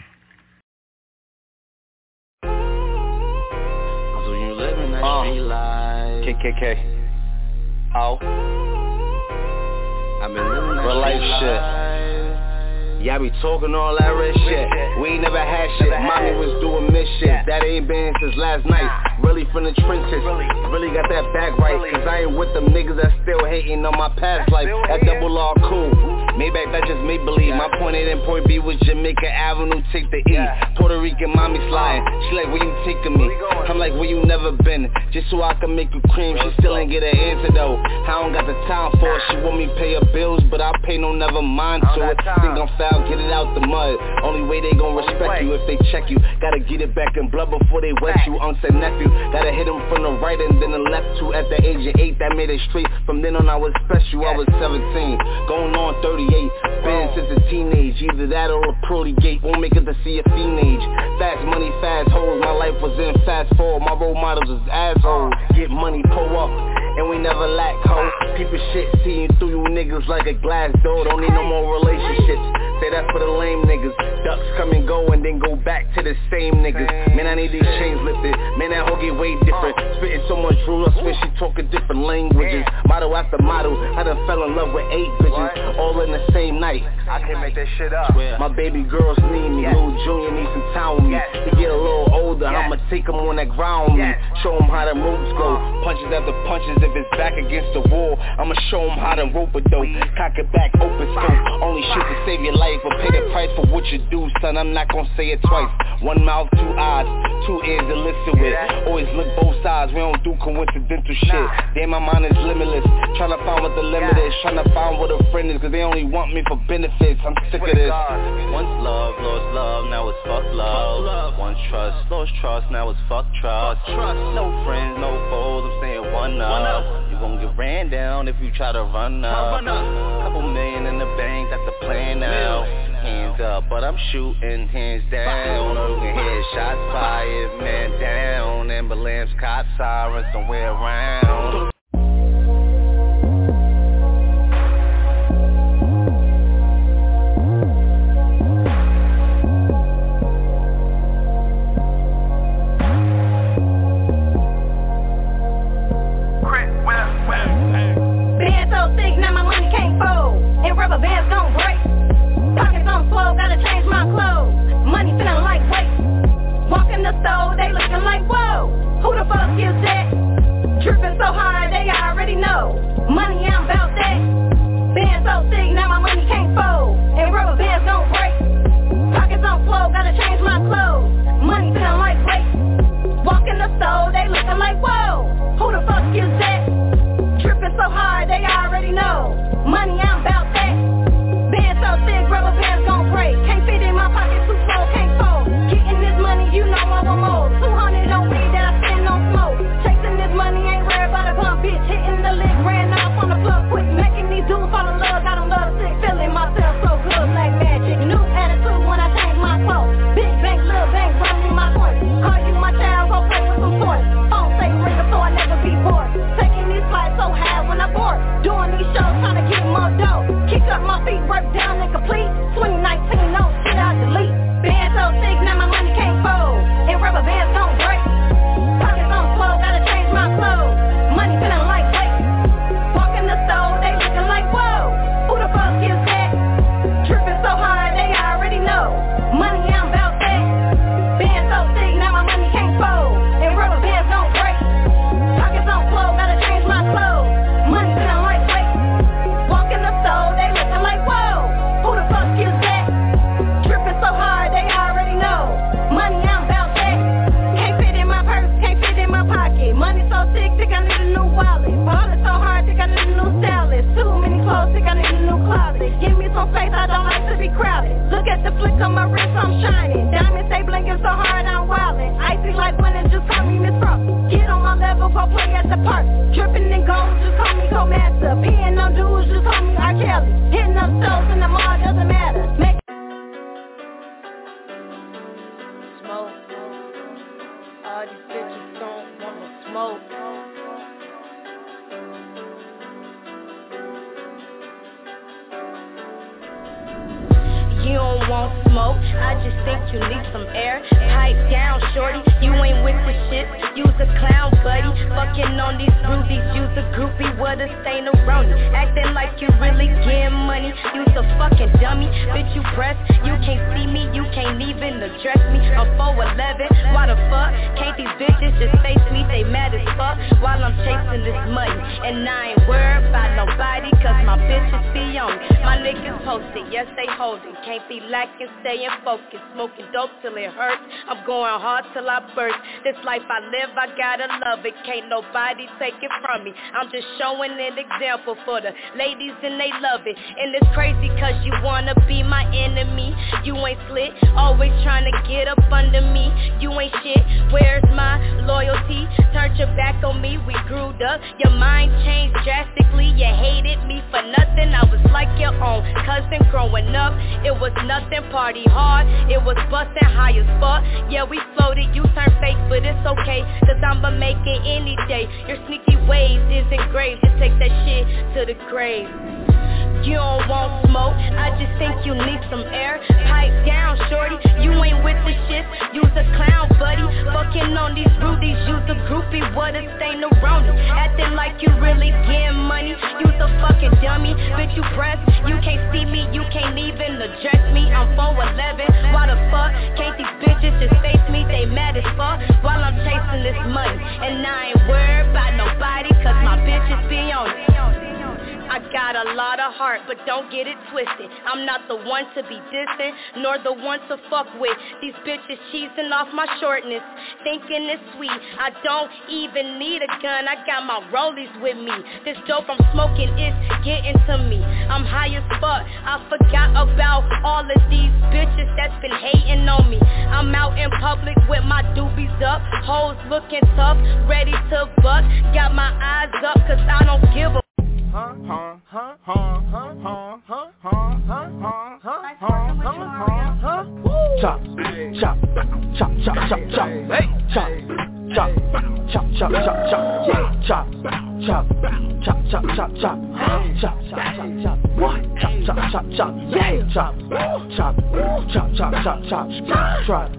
So you living that uh, street life. K K K. Oh. I've been living that real life shit. Y'all be talking all that red shit. We ain't never had shit. Mommy was doing this shit. That ain't been since last night. Really from the trenches. Really got that back right. Cause I ain't with them niggas that still hating on my past life. That double R cool. Maybe that just make believe. My point A and point B was Jamaica Avenue, take the E. Puerto Rican mommy sliding. She like, where you taking me? I'm like, where you never been? Just so I can make you cream. She still ain't get an answer though. I don't got the time for it. She want me pay her bills, but I pay no never mind to it. Think I'm foul. Get it out the mud. Only way they gon' respect you if they check you. Gotta get it back in blood before they wet you. Uncle nephew. Gotta hit him from the right and then the left too. At the age of eight, that made it straight. From then on I was special. I was seventeen, going on thirty-eight. Been since a teenage. Either that or a pearly gate. Won't make it to see a teenage. Fast money, fast hoes. My life was in fast forward. My role models was assholes. Get money, pull up, and we never lack hoes. People shit seeing through you niggas like a glass door. Don't need no more relationships. Say that for the lame niggas. Ducks come and go and then go back to the same niggas. Man, I need these chains lifted. Man, that hoe get way different. Spitting so much rules, I swear she talking different languages. Motto after motto, I done fell in love with eight bitches, all in the same night. I can't make that shit up. My baby girls need me. Lil Junior needs some time with me. He get a little older, I'ma take him on that ground with me. Show him how the moves go. Punches after punches, if it's back against the wall, I'ma show him how to rope a dope. Cock it back, open scope. Only shit to save your life. But pay the price for what you do, son, I'm not gonna say it twice. One mouth, two eyes, two ears to listen with. Always look both sides, we don't do coincidental shit. Damn, my mind is limitless. Tryna find what the limit is. Tryna find what a friend is, cause they only want me for benefits. I'm sick of this. Once love, lost love, now it's fuck love. Once trust, lost trust, now it's fuck trust. No friends, no foes, I'm saying one up. You gon' get ran down if you try to run up. Couple million in the bank, that's the plan now. Hands up, but I'm shooting hands down. You can hear shots fired, man down. Ambulance, cop sirens somewhere around. Been so sick, now my money can't fold. And rubber bands gon' break. Pockets on slow, gotta change my clothes. Money feeling like weight. Walk in the store, they looking like whoa. Who the fuck is that? Dripping so hard, they already know. Money, I'm about that. Been so sick, now my money can't fold. And rubber bands gon' break. Pockets on slow, gotta change my clothes. Money feeling like weight. Walk in the store, they looking like whoa. Who the fuck is that? Dripping so hard, they already know. Money, I'm about that. Been so sick, rubber bands gon' break. Can't fit in my pocket, too slow, can't fold. Getting this money, you know I want more. Two hundred on weed that I spend on smoke. Chasing this money, ain't rare about a bump, bitch. Hitting the lick, ran off on the floor quick. Making these dudes fall in love, got them love sick. Feeling myself so want smoke, I just think you need some air. Pipe down, shorty, you ain't with the shit. You's a clown, buddy. Fucking on these rubies, you's a groupie with a stain around you. Acting like you really getting money. You's a fucking dummy, bitch. You press, you can't see me, you can't even address me. I'm four eleven, why the fuck can't these bitches just face me? They mad as fuck while I'm chasing this money, and I ain't worried about nobody, cause my bitches be on me. My niggas posted, yes they holding. Can't be lacking, staying focused. Smoking dope till it hurts. I'm going hard till I burst. This life I live, I gotta love it. Can't nobody take it from me. I'm just showing an example for the ladies and they love it. And it's crazy cause you wanna be my enemy. You ain't slick, always trying to get up under me. You ain't shit, where's my loyalty? Turned your back on me, we grew up. Your mind changed drastically. You hated me for nothing. I was like your own cousin growing up. It was nothing, party hard. It was bustin' high as fuck. Yeah, we floated, you turned fake, but it's okay, cause I'ma make it any day. Your sneaky ways is engraved. Just take that shit to the grave. You don't want smoke, I just think you need some air. Pipe down, shorty, you ain't with the shit. You's a clown, buddy. Fucking on these rudies, you's a groupie, what a stain around you. Acting like you really getting money. You's a fucking dummy, bitch. You press, you can't see me, you can't even address me. I'm four eleven, why the fuck can't these bitches just face me? They mad as fuck while I'm chasing this money, and I ain't worried about nobody, cause my bitches be on it. I got a lot of heart, but don't get it twisted. I'm not the one to be dissing, nor the one to fuck with. These bitches cheesing off my shortness, thinking it's sweet. I don't even need a gun, I got my rollies with me. This dope I'm smoking is getting to me. I'm high as fuck, I forgot about all of these bitches that's been hating on me. I'm out in public with my doobies up, hoes looking tough, ready to buck. Got my eyes up, cause I don't give a Huh, huh, huh, huh, huh, huh, huh, huh, huh, huh, huh, huh, huh, chop, chop, chop, chop, chop, chop, hey, chop, chop, chop, chop, chop, chop, yeah, chop, chop, chop, chop, chop, chop, chop, chop, chop, what, chop, chop, chop, chop, yeah, chop, chop, chop, chop, chop, chop, chop,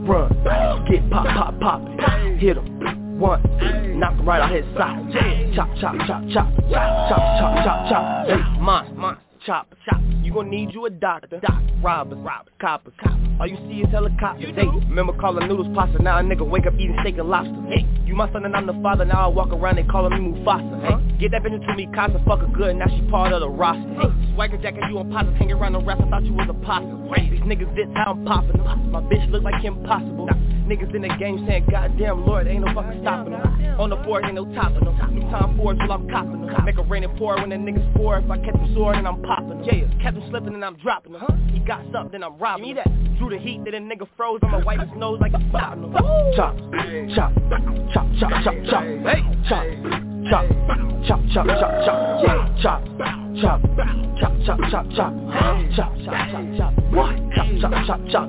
run, get pop, pop, pop, hit 'em. One, knock him right out his side. Chop, chop, chop, chop, chop, chop, chop, chop, chop. Hey, monster, monster, chop, chop. You gon' need you a doctor, doc, robbers, robbers, coppers, coppers. All you see is helicopters. Hey, remember calling noodles pasta? Now a nigga wake up eating steak and lobster. Hey, you my son and I'm the father. Now I walk around and calling me Mufasa. Hey, get that bitch into me, Casa, fuck her good. Now she part of the roster. Hey, swagger jacket, you on poppin', hanging around the rest. I thought you was a possum. These niggas did how I'm poppin'. My bitch look like Kim Possible. Niggas in the game saying, goddamn Lord, ain't no fucking stopping them. On the board, ain't no topping them. New time forward till I'm copping them. Make a rain and pour when the niggas pour. If I catch them sword, then I'm popping them. Yeah, catch them slipping and I'm dropping them. He got something, then I'm robbing me that. Drew the heat, then a nigga froze. I'ma wipe his nose like a stopping them. Chop, chop, chop, chop, chop, chop. Hey, chop, chop, chop, chop, chop, chop. Yeah, chop, chop, chop, chop, chop, chop. Chop, chop, chop, chop. What? Chop, chop, chop, chop.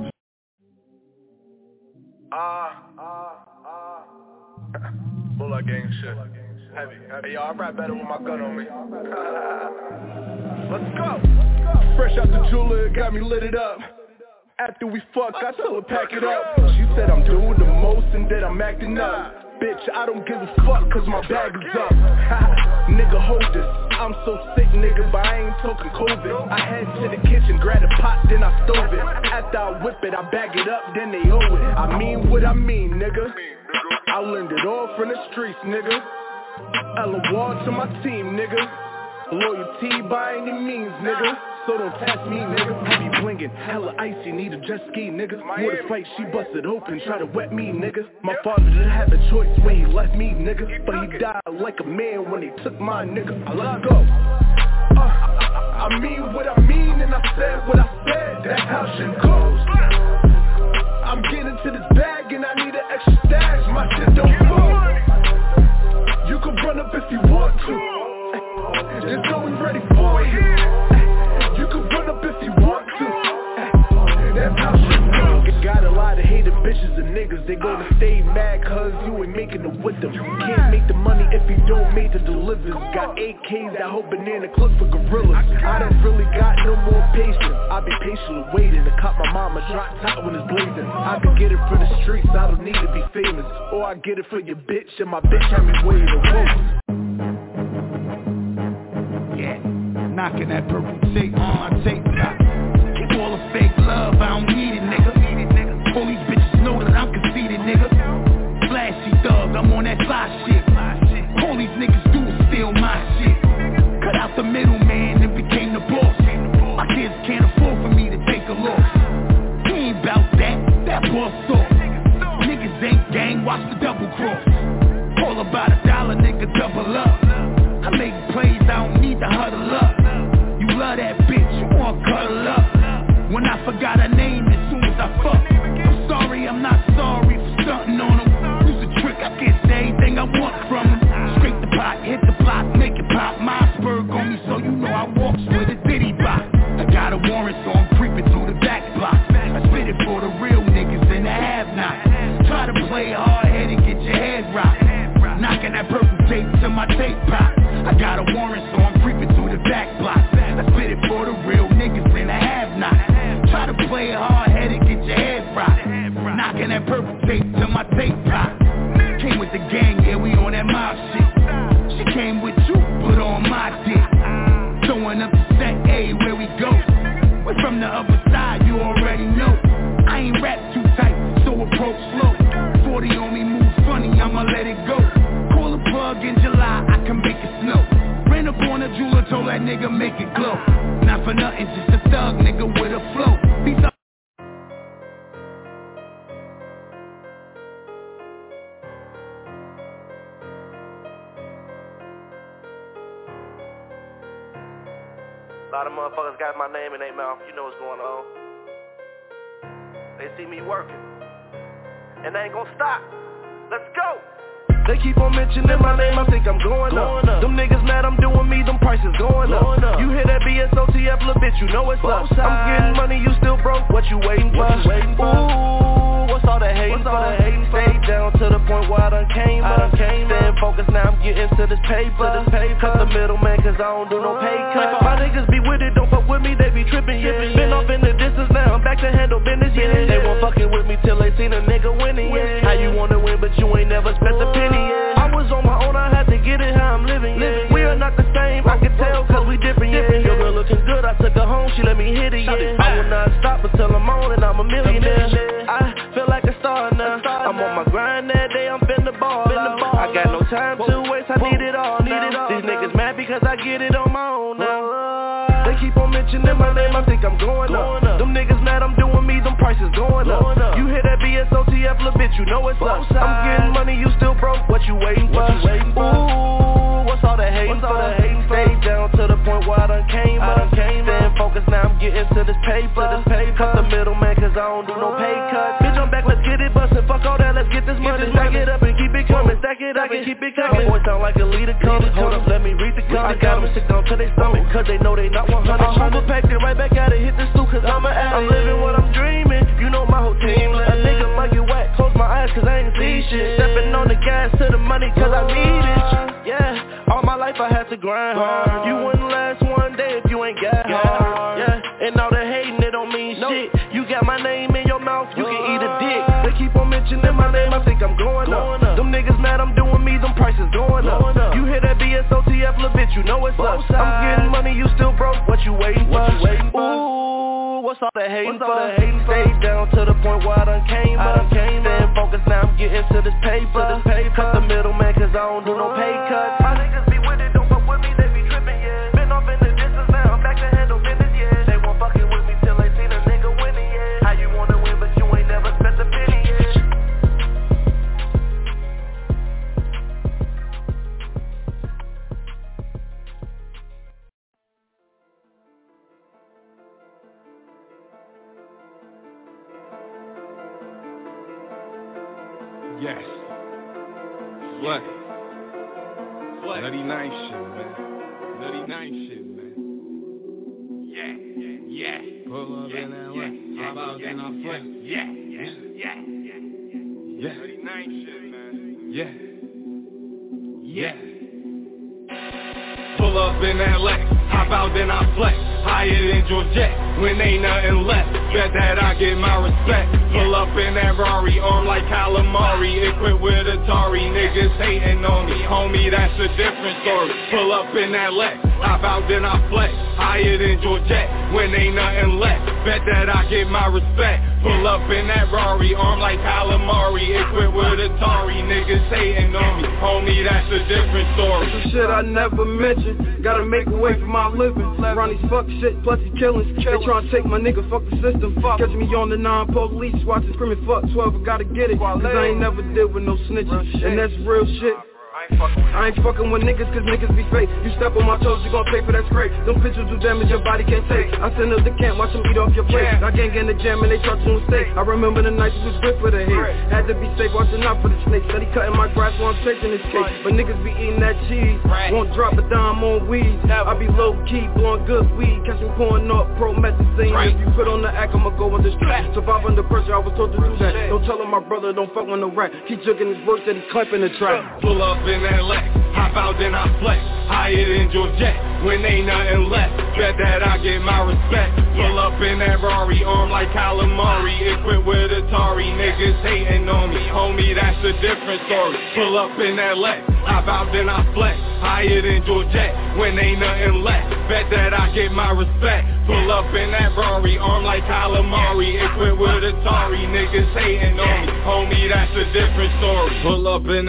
Ah, ah, ah. Bullet gang shit. Heavy, heavy. Hey, yo, I rap better with my gun on me. Let's go. Fresh out the jeweler, got me lit it up. After we fuck, I told her pack it up. She said I'm doing the most and that I'm acting up. Bitch, I don't give a fuck cause my bag is up. Nigga, hold this. I'm so sick, nigga, but I ain't talking COVID. I head to the kitchen, grab a pot, then I stove it. After I whip it, I bag it up, then they owe it. I mean what I mean, nigga. I learned it all from the streets, nigga. L A Wall to my team, nigga. Loyalty by any means, nigga. So don't test me, nigga. Heavy blingin', hella icy, need a jet ski, nigga. More to fight, she busted open, try to wet me, nigga. My father didn't have a choice when he left me, nigga. But he died like a man when he took my nigga. Let's go. Uh, I mean what I mean and I said what I said. That's how shit goes. I'm getting to this bag and I need an extra stash. My shit don't fall. You can run up if you want to. Just always ready for you. You can run up if you want to. That's how shit goes. Got a lot of hated bitches and niggas. They gonna stay mad cause you ain't making it with them. You can't make the money if you don't make the delivers. Got A Ks that hold banana clip for gorillas. I don't really got no more patience. I'll be patiently waiting. The caught my mama drop top when it's blazing. I could get it for the streets, I don't need to be famous. Or I get it for your bitch, and my bitch had me waiting to whoa. Yeah, knocking that purple tape on my tape top. Keep all the fake love, I don't need it, nigga. All these bitches know that I'm conceited, nigga. Flashy thug, I'm on that fly shit. All these niggas do is steal my shit. Cut out the middleman and became the boss. My kids can't afford for me to take a loss. He ain't bout that, that boss talk. Niggas ain't gang, watch the double cross. All about a dollar, nigga, double up. I make plays, I don't need to huddle up. You love that bitch, you want cuddle up. When I forgot her name as soon as I fuck. I'm sorry, I'm not sorry for stunting on him. Use a trick, I get anything I want from him. Scrape the pot, hit the block, make it pop. Mossberg on me, so you know I walks with a ditty box. I got a warrant, so I'm creeping through the back block. I spit it for the real niggas and the have-nots. Try to play hard head and get your head rocked. Knocking that purple tape to my tape pop. I got a warrant, so I'm creeping through the back block. I spit it for the real niggas and the have-nots. Try to play hard head and get your head rocked. Knocking that purple tape to my tape pop. Came with the gang, yeah, we on that mob shit. She came with you, put on my dick. Throwing up the set, A, where we go. We're from the upper side, you already know. I ain't rap too tight, so approach slow. Forty on me, move funny, I'ma let it go. Call a plug in July, I can make it snow. Ran up on a jeweler, told that nigga make it glow. Not for nothing, just a thug nigga with a flow. These are a lot of motherfuckers got my name in their mouth, you know what's going on. They see me working, and they ain't gonna stop. Let's go! They keep on mentioning my name, I think I'm going, going up. up. Them niggas mad I'm doing me, them prices going, going up. up. You hear that B S O T F, little bitch, you know it's up. Sides. I'm getting money, you still broke, what you waiting for? What you waiting for? Ooh, what's all that hating for? Stay down to the point where I done came I up. Came Staying focused, now I'm getting to this paper. To this paper. Cut the middleman, cause I don't do no pay cut. My niggas be with it, don't fuck with me, they be tripping, yeah. Been off in the distance, now I'm back to handle business, yeah. They won't fucking with me till they seen a nigga winning, yeah. How you wanna win, but you ain't never spent a penny, yeah. I was on my own, I had to get it how I'm living, yeah. We are not the same, I can tell, cause we different, yeah. Your girl looking good, I took her home, she let me hit it, yeah. I will not stop until I'm on and I'm a millionaire. I feel like a star now, I'm on my grind that day, I'm finna ball out. I got no time to waste, I need it all now. These niggas mad because I get it on my own now. They keep on mentioning my name, I think I'm going up. Them niggas mad I'm doing me, them prices going up. You hear that B S O T F, little bitch, you know it's up. I'm getting money, you still broke, what you waiting for? Ooh, what's all that hating for? Stay down to the point where I done came up. Staying focused, now I'm getting to this paper. Cut the middleman, cause I don't do no pay cut. Bitch, I'm back, let's get it bustin', fuck all that, let's get this money. Stack it up and keep it coming, stack it up and keep it coming. My boy sound like a leader coming, hold up, let me read the comment. I got them sick down to their stomach, cause they know they not one hundred. I'm overpacked it right back at it, hit the stool, cause I'm an addict. I'm living what I'm dreaming, you know my whole team. A nigga might get whacked, close my eyes cause I ain't see shit. Stepping on the gas to the money cause I need it. Yeah, all my life I had to grind hard. You wouldn't last one day if you ain't got hard. Yeah, and all the hating, it don't mean shit. You got my name in your mouth, you can eat a dick. They keep on mentioning my name, I think I'm going up. Them niggas mad I'm doing me, them prices going up. You hear that B S O T F, little bitch, you know it's up. I'm getting money, you still broke, what you waiting for? Ooh, what's all that hating for? Stay down to the point where I done came up. Staying focused, now I'm getting to this paper. Cut the middleman, cause I don't do no pay cut. My niggas be with it, don't fuck with me, they be tripping, yeah. Been off in the distance, now I'm back to handle business, yeah. They won't fucking with me till they seen a nigga winning, yeah. How you wanna win, but you ain't never spent a penny, yeah. Yes. What? What? Nutty nice shit, man. Nutty nice shit, man. Yeah, yeah, yeah. Pull up yeah, in that way. Yeah, How about yeah, in our foot? Yeah, yeah, yeah, yeah, yeah. Yeah. Nutty nice shit, man. Yeah. Yeah. Pull up in that Lex, hop out then I flex. Higher than enjoy jet when ain't nothing left. Bet that I get my respect. Pull up in that Rari, armed like calamari, equipped with Atari. Niggas hating on me, homie, that's a different story. Pull up in that Lex, hop out then I flex. Higher than Georgette when ain't nothing left. Bet that I get my respect. Pull up in that Rari, armed like calamari, equipped with Atari. Niggas hating on me, homie, that's a different story. Some shit I never mentioned, gotta make a way for my living. Round these fuck shit, plus these killings. They tryna take my nigga, fuck the system. Catch me on the non-police, watching screaming fuck twelve, I gotta get it. Cause I ain't never deal with no snitches, and that's real shit. I ain't fucking with niggas cause niggas be fake. You step on my toes, you gon' pay for that scrape. Them pictures do damage your body can't take. I send up the camp, watch them eat off your plate. I gang in the jam and they try to mistake. I remember the nights we was good for the hate. Had to be safe, watching out for the snakes. Steady cutting my grass while I'm chasing this cake. But niggas be eating that cheese, won't drop a dime on weed. I be low key, blowing good weed. Catch me pouring up promethazine. If you put on the act, I'ma go on the street. Survive under pressure, I was told to do that. Don't tell him my brother, don't fuck with no rat. Keep jugging his work, that he clamping the track. Pull up in that Lex, hop out then I flex. Higher than Georgette when ain't nothing left. Bet that I get my respect. Pull up in that Rari, armed like calamari, equipped with Atari. Niggas hating on me, homie, that's a different story. Pull up in that Lex, hop out then I flex. Higher than Georgette when ain't nothing left. Bet that I get my respect. Pull up in that Rari, armed like calamari, equipped with Atari. Niggas hating on me, homie, that's a different story. Pull up in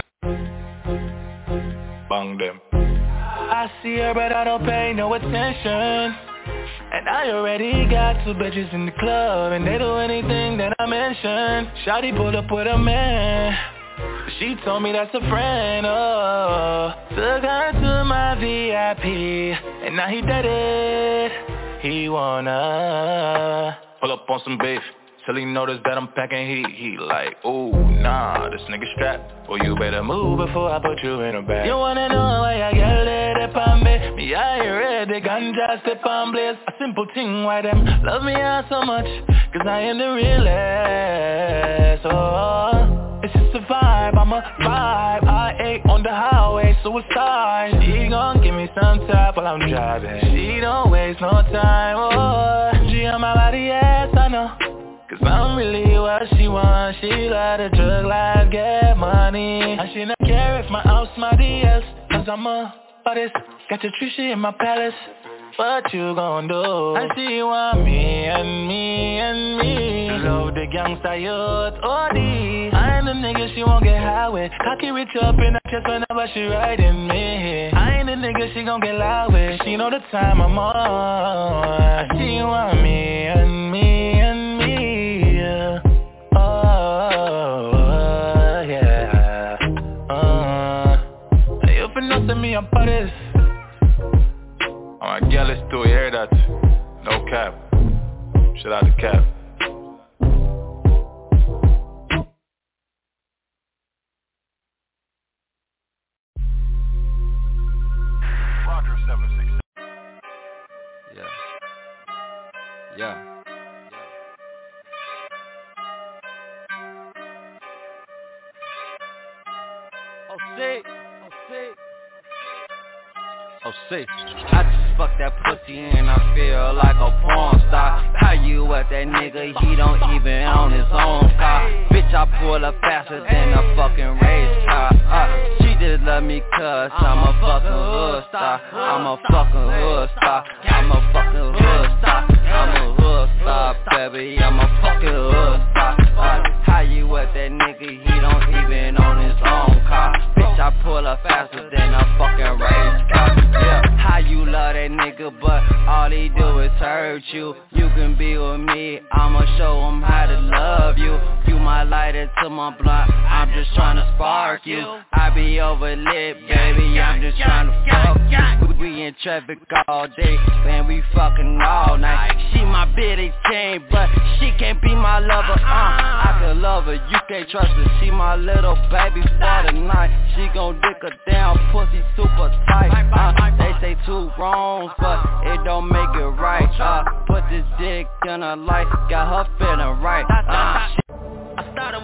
bang them. I see her but I don't pay no attention. And I already got two bitches in the club, and they do anything that I mention. Shawty pulled up with a man, she told me that's a friend, oh. Took her to my V I P, and now he dead it. He wanna pull up on some beef till he notice that I'm packing heat. He like, ooh, nah, this nigga strapped. Well, you better move before I put you in a bag. You wanna know why I get it up on me? Me, I read the ganja step on blaze. A simple thing why them love me out so much, cause I am the realest. Oh, it's just a vibe, I'm a vibe. I ain't on the highway, suicide. She gon' give me some tap while I'm driving. She don't waste no time, oh. She on my body, yes, I know. Cause I'm really what she wants. She let the drug life get money, and she not care if my house somebody else. Cause I'm a artist, got your Trisha in my palace. What you gon' do? And she want me and me and me. Love the gangsta youth, O D. I'm the nigga she won't get high with. Cocky reach up in her chest whenever she riding me. I ain't the nigga she gon' get loud with. She know the time I'm on. And she want me and me and me. Oh, yeah. Uh, you finna send me a parties. Alright, yeah, let's do it, hear that? No cap. Shout out the cap. Roger seven six. Yeah. Yeah. Oh, sick. Oh, sick. Oh, see, I just fucked that pussy and I feel like a porn star. How you at that nigga, he don't even own his own car. Bitch, I pull up faster than a fucking race car. uh, She just love me cause I'm a fucking hood star. I'm a fucking hood star. I'm a fucking hood star. I'm a hood star, baby, I'm a fucking hood star. uh, How you at that nigga, he don't even own his own car. Bitch, I pull up faster than a fucking race car. Yeah, how you love that nigga, but all he do is hurt you. You can be with me, I'ma show him how to love you. You my lighter to my blunt, I'm just tryna spark you. I be overlit, baby, I'm just tryna fuck you. We in traffic all day, and we fucking all night. She my bitty chain, but she can't be my lover, uh I can love her, you can't trust her. She my little baby for the night. She gon' dick her down, pussy super tight, uh They say two wrongs, but it don't make it right. Uh, put this dick in her life, got her feeling right. Uh, I started with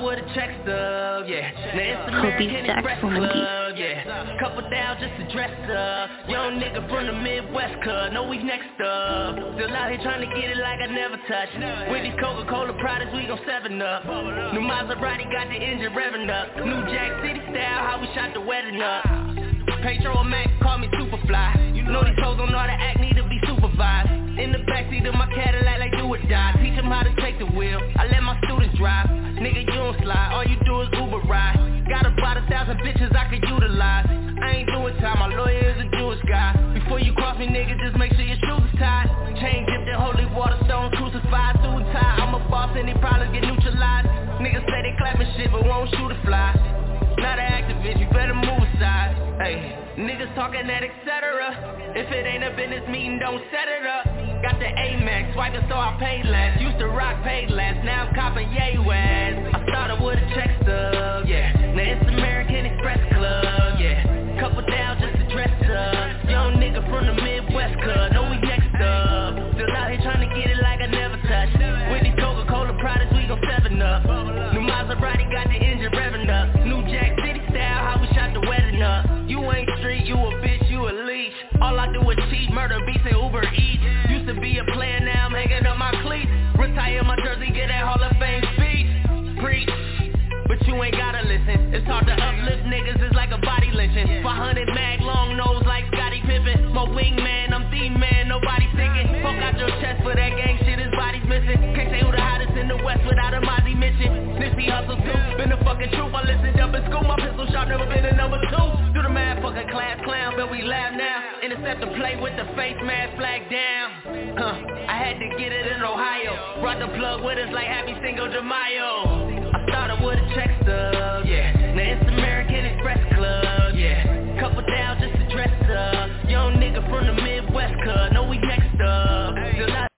where the check stub, yeah. Now it's American Express Club, yeah. Couple down just to dress up. Young nigga from the Midwest, cuz know we next up. Still out here trying to get it like I never touched. With these Coca-Cola products, we gon' seven up. New Maserati got the engine revving up. New Jack City style, how we shot the wedding up. Pedro and Mac call me Superfly. You know these hoes don't know how to act, need to be supervised. In the backseat of my Cadillac like do or die. Teach them how to take the wheel, I let my students drive. Nigga, you don't slide, all you do is Uber ride. Got about a thousand bitches I could utilize. I ain't doing time, my lawyer is a Jewish guy. Before you cross me, nigga, just make sure your shoes is tied. Chain dipped in holy water, stone crucified. Suit and tie, I'm a boss, any problems get neutralized. Niggas say they clapping shit, but won't shoot a fly. Not an activist, you better move aside. Hey, niggas talking that et cetera. If it ain't a business meeting, don't set it up. Got the Amex, swiping so I paid less. Used to rock paid less, now I'm copping yay west. I started with a check stub, yeah. Now it's American Express Club, yeah. Couple down just to dress up. Young nigga from the Midwest, cuz know we next up. Still out here trying to get it like I never touched. With these Coca-Cola products, we gon' seven up. New Maserati got the engine revving up. New Jack City style, how we shot the wedding up. You ain't street, you a bitch, you a leech. All I do is cheat, murder beats and Uber Eats. Used to be a player, now I'm hanging up my cleats. Retire my jersey, get that Hall of Fame speech. Preach, but you ain't gotta listen. It's hard to uplift niggas, it's like a body lynching. five hundred mag, long nose like Scottie Pippen. My wingman, I'm the man, nobody thinking. Poke out your chest for that gang shit, his body's missing. Can't say who the hottest in the West without a Mozzie mention. Nipsey Hussle too, been the fucking truth. I listened up in school, my pistol shot never been a number two. Do the math, fucking class clown, but we laugh now. Intercept the play with the face mask flag down. Huh, I had to get it in Ohio. Brought the plug with us like Happy Cinco de Mayo. I started with a check stub, yeah. Now it's American Express Club, yeah. Couple down just to dress up. Young nigga from the Midwest, cuz know we next up. Still out.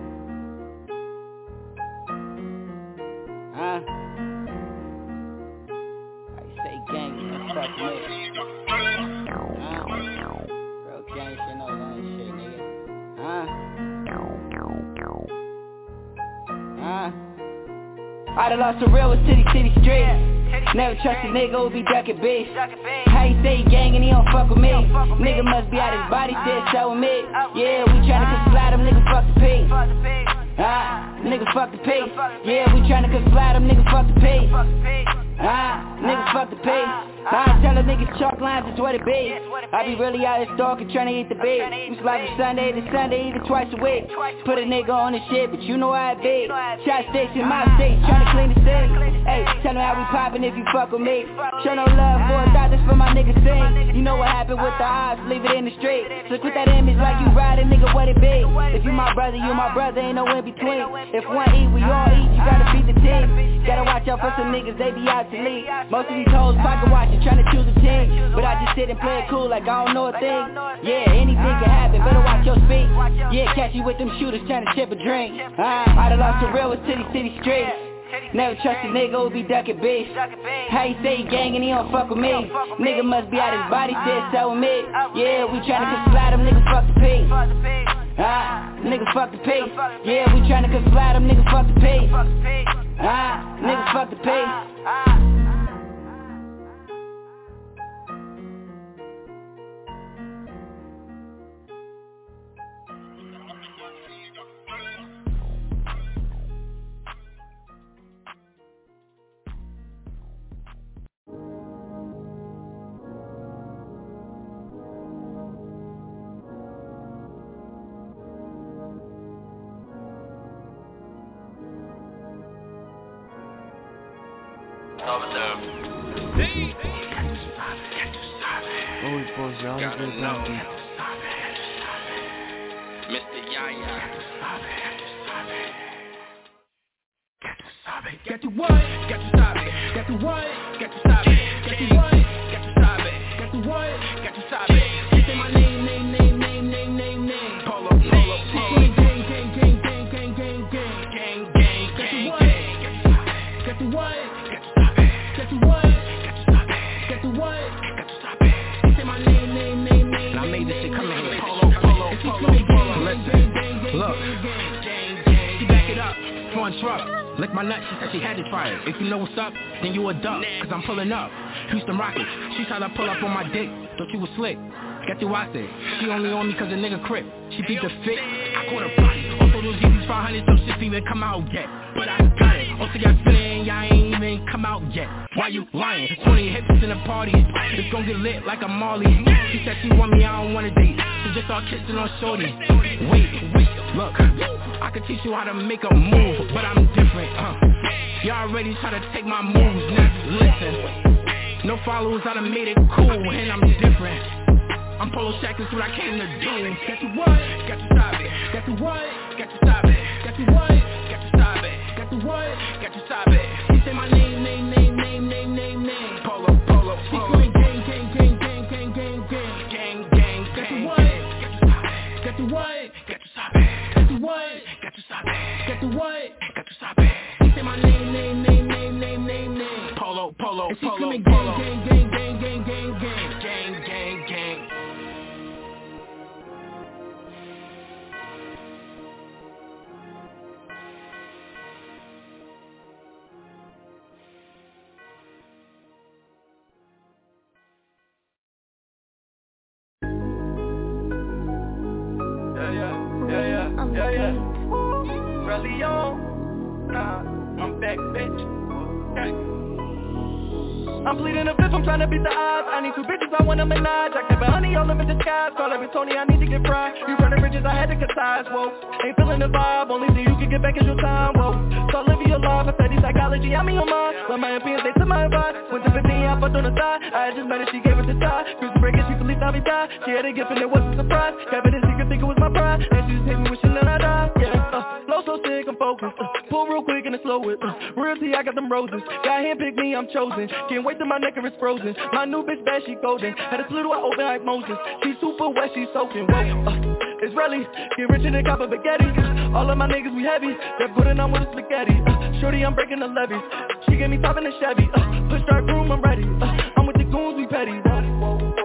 Huh? I say gang, fuck me. Huh? Bro, gang shit, no lame shit, nigga. Huh? Huh? I done lost the real with city, city street. Never trust a nigga who be ducking beef. How you say he gang and he don't fuck with me? Nigga must be out his body, dead so with me. Yeah, we tryna slide him, nigga fuck the P. Ah, nigga fuck the P. Yeah, we tryna slide him, nigga fuck the P. Ah, nigga fuck the P. I tell the niggas chalk lines, it's what it be. I be really out here stalking, tryna eat the beat. We slide from Sunday to Sunday, either twice a week. Put a nigga on the shit, but you know how it be. Shot station, my state, tryna clean the city. Hey, tell them how we poppin' if you fuck with me. Show no love for a thought, this for my niggas sing. You know what happened with the odds, leave it in the street. Look with that image like you riding, nigga, what it be. If you my brother, you my brother, ain't no in between. If one eat, we all eat, you gotta beat the team. Gotta watch out for some niggas, they be out to lead. Most of these hoes pocket watching, tryna choose a team. But I just sit and play it cool like I don't know a thing. Yeah, anything can happen, better watch your speed. Yeah, catch you with them shooters tryna chip a drink. uh, I done lost the real with city, city streets. Never trust a nigga who be ducking beef. How you say he gang and he don't fuck with me? Nigga must be out his body, dead so with me. Yeah, we tryna slide him, nigga fuck the P. Ah, nigga fuck the P. Yeah, we tryna slide him, nigga fuck the P. Ah, nigga fuck the P. Mister Yaya. Got to what? Got to stop it. Got to what? Got to stop it. Got to what? Got to stop it. Got to what? Got to stop it. Say my name, name, name, name, name, name, name. Pull up, pull up, pull up. Gang, gang, gang, gang, gang, gang, gang, gang, gang, gang, gang. Got to what? Got to stop it. Got to what? Got to stop it. Got to what? Got to stop it. Say my name, name, name, name. I made this shit come in here. Pull up, pull up, pull up, pull up. Listen, look. You back it up. Front truck. Lick my nuts, she said she had to try it. If you know what's up, then you a duck, cause I'm pulling up. Houston Rockets, she tried to pull up on my dick, thought you was slick. Got you out there, she only on me cause a nigga crip. She beat the fit, I caught her body. Also those Yeezys five hundred, some shit even come out yet. But I got it, also got spinning, y'all ain't even come out yet. Why you lying? twenty hips in the party, it's gon' get lit like a Marley. She said she want me, I don't wanna date, so just start kissing on shorty. Wait, wait, look, I can teach you how to make a move, but I'm different, huh? Y'all already try to take my moves, now listen. No followers, I done made it cool, and I'm different. I'm Polo Shack, that's what I came to do. Got you what? Got you stop it. Got you what? Got you stop it. Got you what? Got you stop it. Got you what? Got you stop it. She say my name, name, name, name, name, name, name. Polo, Polo, Polo. She screaming gang, gang, gang, gang, gang, gang, gang, gang, gang. Got you what? Got you stop it. Got you what? Got you stop it. Got you what? Got you stop it. Got you what? Got you stop it. She say my name, name, name, name, name, name, name. Polo, Polo, Polo, Polo. She screaming gang, gang, gang, gang, gang, gang, gang, gang, gang, gang. Yeah, yeah, really on, nah, I'm back, bitch, okay. I'm bleeding the fifth, I'm trying to beat the odds. I need two bitches, I want a menage. I kept a honey all over the skies. Call every Tony, I need to get fried. You running bridges, I had to cut ties, whoa. Ain't feeling the vibe, only thing you can get back is your time, whoa. So live your life, I study psychology, I'm in your mind. Let my opinions, they to my advice. Went to fifteen, I fucked on the side. I just met her, she gave it the tie. Cruising breakers, she believed I be die. She had a gift and it wasn't a surprise. Kept it a secret, think it was my pride. And she just hit me wishing that I died, yeah. Uh, flow so sick, I'm focused. Uh, pull real quick and it's slow it. Uh, Realty, I got them roses. God handpicked me, I'm chosen. Can't wait till my neck is frozen. My new bitch bad, she golden. Had a little I open like Moses. She super wet, she soaking. Whoa, uh, it's really get rich in the cup of spaghetti. All of my niggas we heavy. They're putting on with the spaghetti. Uh, shorty, I'm breaking the levees. She gave me top in the Chevy. Uh, push start room, I'm ready. Uh, I'm with the goons, we petty. Whoa, whoa, whoa.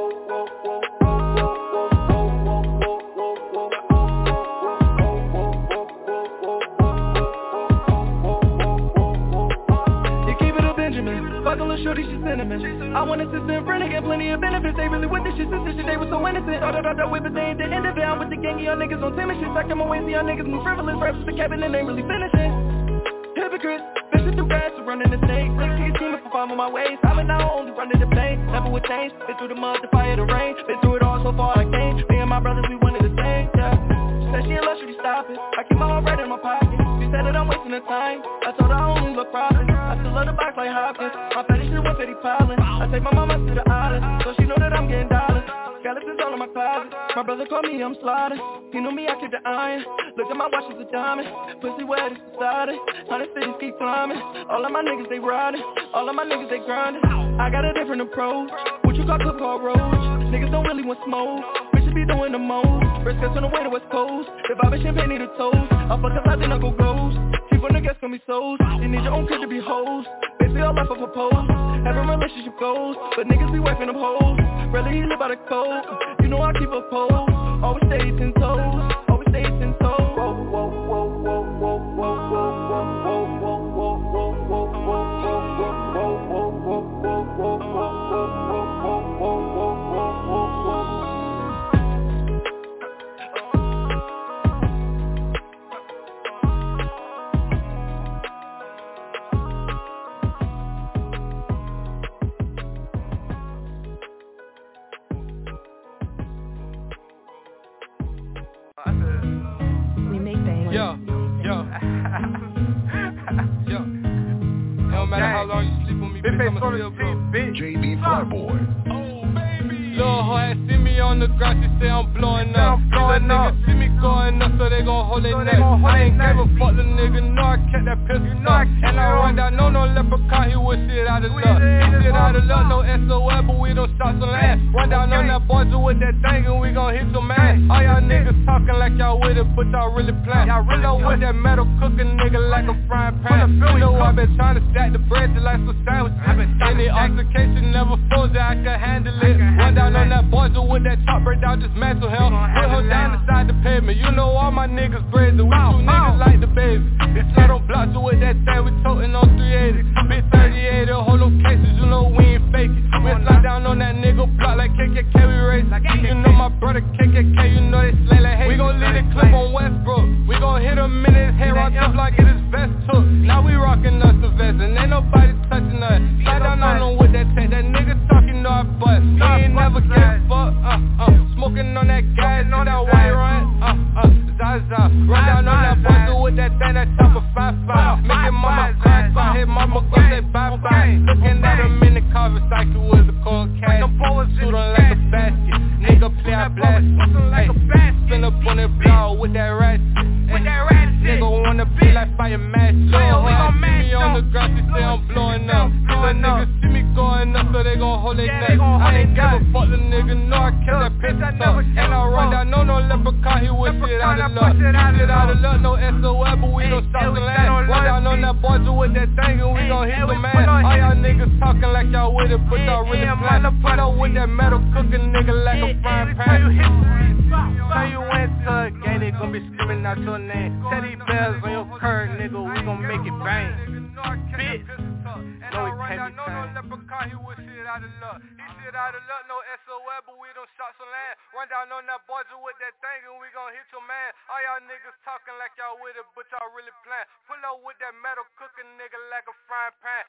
Shorty, she cinnamon. I want a sister and friend, they get plenty of benefits. They really with this shit, sister shit, they was so innocent. All that, all that whip, but they ain't the end of it. I'm with the gang, y'all niggas on timid shit. I come away, see y'all niggas move frivolous. Raps the cabin and ain't really finishing. Hypocrites, fishing through grass, running the snake. Six kids scheming for five on my ways. I've been now only running the pain. Never would change. Been through the mud, the fire, the rain. Been through it all so far I came. Me and my brothers, we wanted the same, yeah. She said she a luxury, stop it. I keep my heart right in my pocket. She said that I'm wasting the time. I told her I only look profit. I still love the box like Hopkins. My fetish is one fifty piling. I take my mama to the island, so she know that I'm getting dollars. Skeletons all in my closet. My brother called me, I'm sliding. He knew me, I keep the iron. Look at my watch, it's a diamond. Pussy wet, it's decided. Hundred cities keep climbing. All of my niggas, they riding. All of my niggas, they grinding. I got a different approach. What you call club called roach. Niggas don't really want smoke. Bitches be doing the most. Respect on the way to West Coast. If I be champagne, need a toast. I fuck up, I think I go ghost. People niggas gonna be souls. You need your own kid to be hoes. Basically all life of a pose. Having relationship goals. But niggas be wiping them hoes. Really he live by the code. You know I keep a pose. Always stay ten toes. Always stay ten toes. Whoa, whoa, whoa, whoa, whoa, whoa, whoa, whoa, whoa, whoa, whoa, whoa, whoa, whoa, whoa, whoa, whoa. Yo, yo, yo. No matter how long you sleep with me, bitch, I'ma still blow. J B Flyboy. Oh, baby. Lil' hoe had see me on the ground, she say I'm blowing up. These niggas see me going up, so they gon' hold their neck. I ain't gave a fuck, the nigga know I kept that pistol up. And I run down, no, no leprechaun, he was shit out of luck. He shit out of luck, no S O L, but we don't stop some ass. Run down on that boy with that thing and we gon' hit some ass. All y'all niggas talking like y'all with it, but y'all really playing. Y'all really know with that metal cooking nigga like a frying pan. You know I been trying to stack the bread just like some sandwich. Any altercation never froze it, I can handle it. Run down on that boy with that chop, break down just mental health. Put her down inside the pavement. You know all my niggas brazen. We two niggas like the baby. Bitch, slide on blocks with that thing, we totin' on three eighty. Big thirty-eight, hold no cases, you know we ain't fake it. We slide down on that nigga block like K K K, we race. You know my brother K K K, you know they slay like hate. We gon' leave the clip on Westbrook. We gon' hit him in his head, rock up like it is vest took. Now we rockin' us the vest, and ain't nobody touchin' us. Slide down on him with that tech, that nigga talkin' no I bust. He ain't never give a fuck, uh, uh. Smoking on that gas, on that white run, uh, uh. Zaza, run down on that buzzer with that thing, that top of five five. Making mama cry, so I hit mama go say bye bye. Looking at him in the car, cycle with a cold cat. Shoot on like a basket, nigga play I blast. Ay, spin up on that blow with that rat. Nigga wanna be like fire match. Lil' hard, see me on the ground, she say I'm blowing up. These a niggas see me going up, so they gon' hold their neck. I ain't give a fuck, the nigga know I kill that bitch up. And I run down, no no leprechaun, he wish it out of luck. Shit out of luck, no S O L, but we don't stop the land. Run down on that boys with that thing, and we gon' hit the man. All y'all niggas talking like y'all with it, but y'all really plan. Put up with that metal, cooking nigga like a frying pan. Tell you went to a game, they gon' be screaming out your name. Teddy bears on your curb, nigga, we gon' make it bang. Bitch, no it can't be tamed. He wish shit out of luck. He shit out of luck, no S O L, but we don't shot some land. Run down on that boys with that thing, and we gon' hit your man. All y'all niggas talking like y'all with it, but y'all really playing. Pull up with that metal, cooking nigga like a frying pan.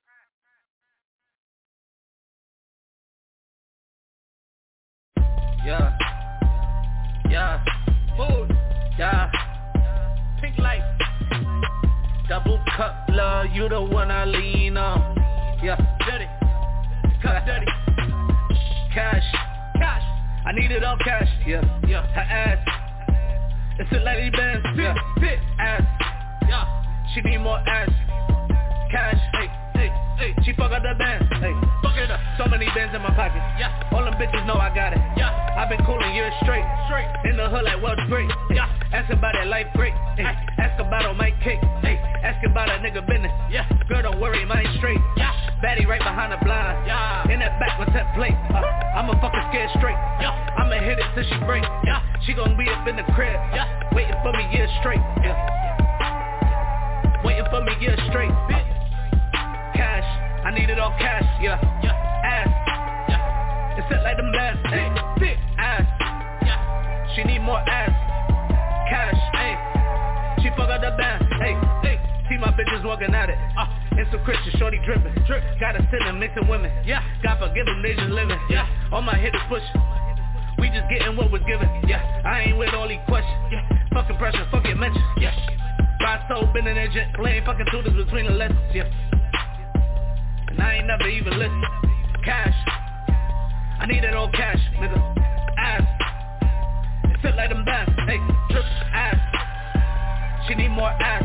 Yeah, yeah, food, yeah, pink light, double cup, love, you the one I lean on. Yeah, dirty, cup dirty, cash, cash, I need it all cash. Yeah, yeah, her ass, it's a lady band. Yeah, fit ass, yeah, she need more ass, cash. Hey, hey, hey, she fuck up the band. Hey, fuck it up. So many bands in my pocket. Yeah, all them bitches know I got it. Yeah, I've been coolin' years straight. Straight in the hood like what's great. Yeah, ask about that life great. Hey, ask about on my cake. Hey, ask about a nigga business. Yeah, girl don't worry, mine straight. Yeah, baddie right behind the blind. Yeah, in that back with that plate. Uh, I'ma fucking scared straight. Yeah, I'ma hit it till she break. Yeah, she gon' be up in the crib. Yeah, waiting for me years straight. Yeah, waiting for me years straight. Bitch. Cash, I need it all cash, yeah, yeah, ass, yeah, it's set like them bands, hey, thick ass, yeah, she need more ass, cash, hey, she fuck up the band, hey, hey, see my bitches walking at it, uh, it's so Christian, shorty drippin', drip, got a sinning, mixing women, yeah, God forgive them, they just living, yeah, all my hitters pushing, we just getting what was given, yeah, I ain't with all these questions, yeah, fucking pressure, fuck your mention, yeah, ride so been in that jet, playing fucking tutors between the lessons, yeah. And I ain't never even listen. Cash, I need it all cash, nigga. Ass, it fit like them bands. Hey, drip ass, she need more ass.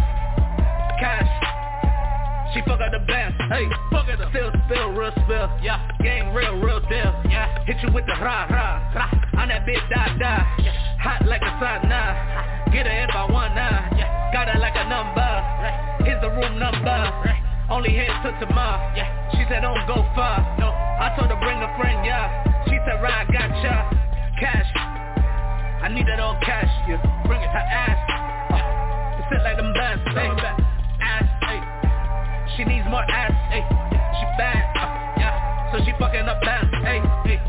Cash, she fuck out the band. Hey, fuck it up. Still, still, real spill. Yeah, gang real, real deal. Yeah, hit you with the rah rah. rah. On that bitch die die. Yeah. Hot like a sauna. Get her if I want now. Yeah, got her like a number. Right. Here's the room number. Right. Only here to tomorrow, yeah. She said don't go far, no. I told her bring a friend, yeah. She said right, gotcha. Cash, I need it all cash, yeah. Bring it, her ass, uh, it sit like them bands, hey. Ass, hey. She needs more ass, hey. She bad, uh, yeah. So she fucking up bands, hey, hey.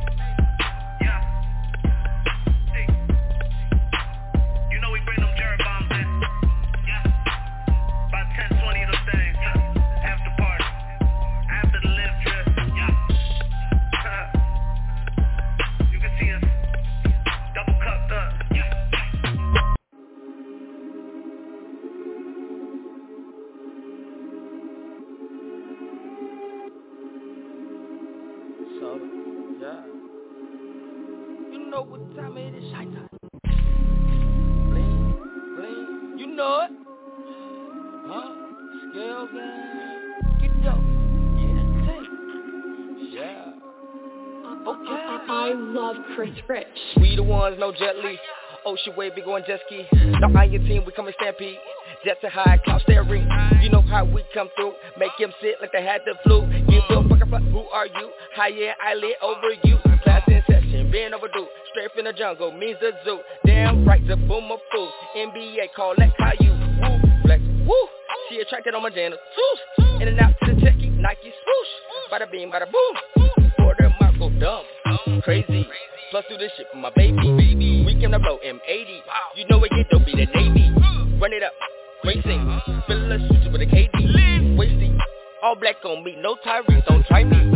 Rich. We the ones, no jet Li. Ocean wave, big on jet ski. No iron team, we coming stampede. Jets are high, cloud staring. You know how we come through. Make them sit like they had the flu. Give them fucking fuck, who are you? High yeah, I lit over you. Class in session, been overdue. Straight from the jungle, means the zoo. Damn right, the boomer fool. N B A, call that Caillou. Woo. flex, woo. She attracted on my janitor, too. In and out to the techie, Nike swoosh. Bada beam, bada boom. Order Marco dumb, crazy. Plus do this shit for my baby. We came to blow M eighty. You know it get dopey, the Navy. Run it up, racing. Fill a suit with a K D. Wasty, all black on me, no Tyrese, don't try me.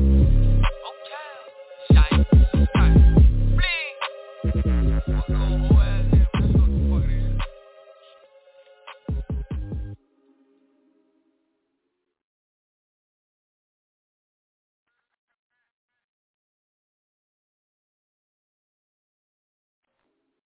Shine, bling.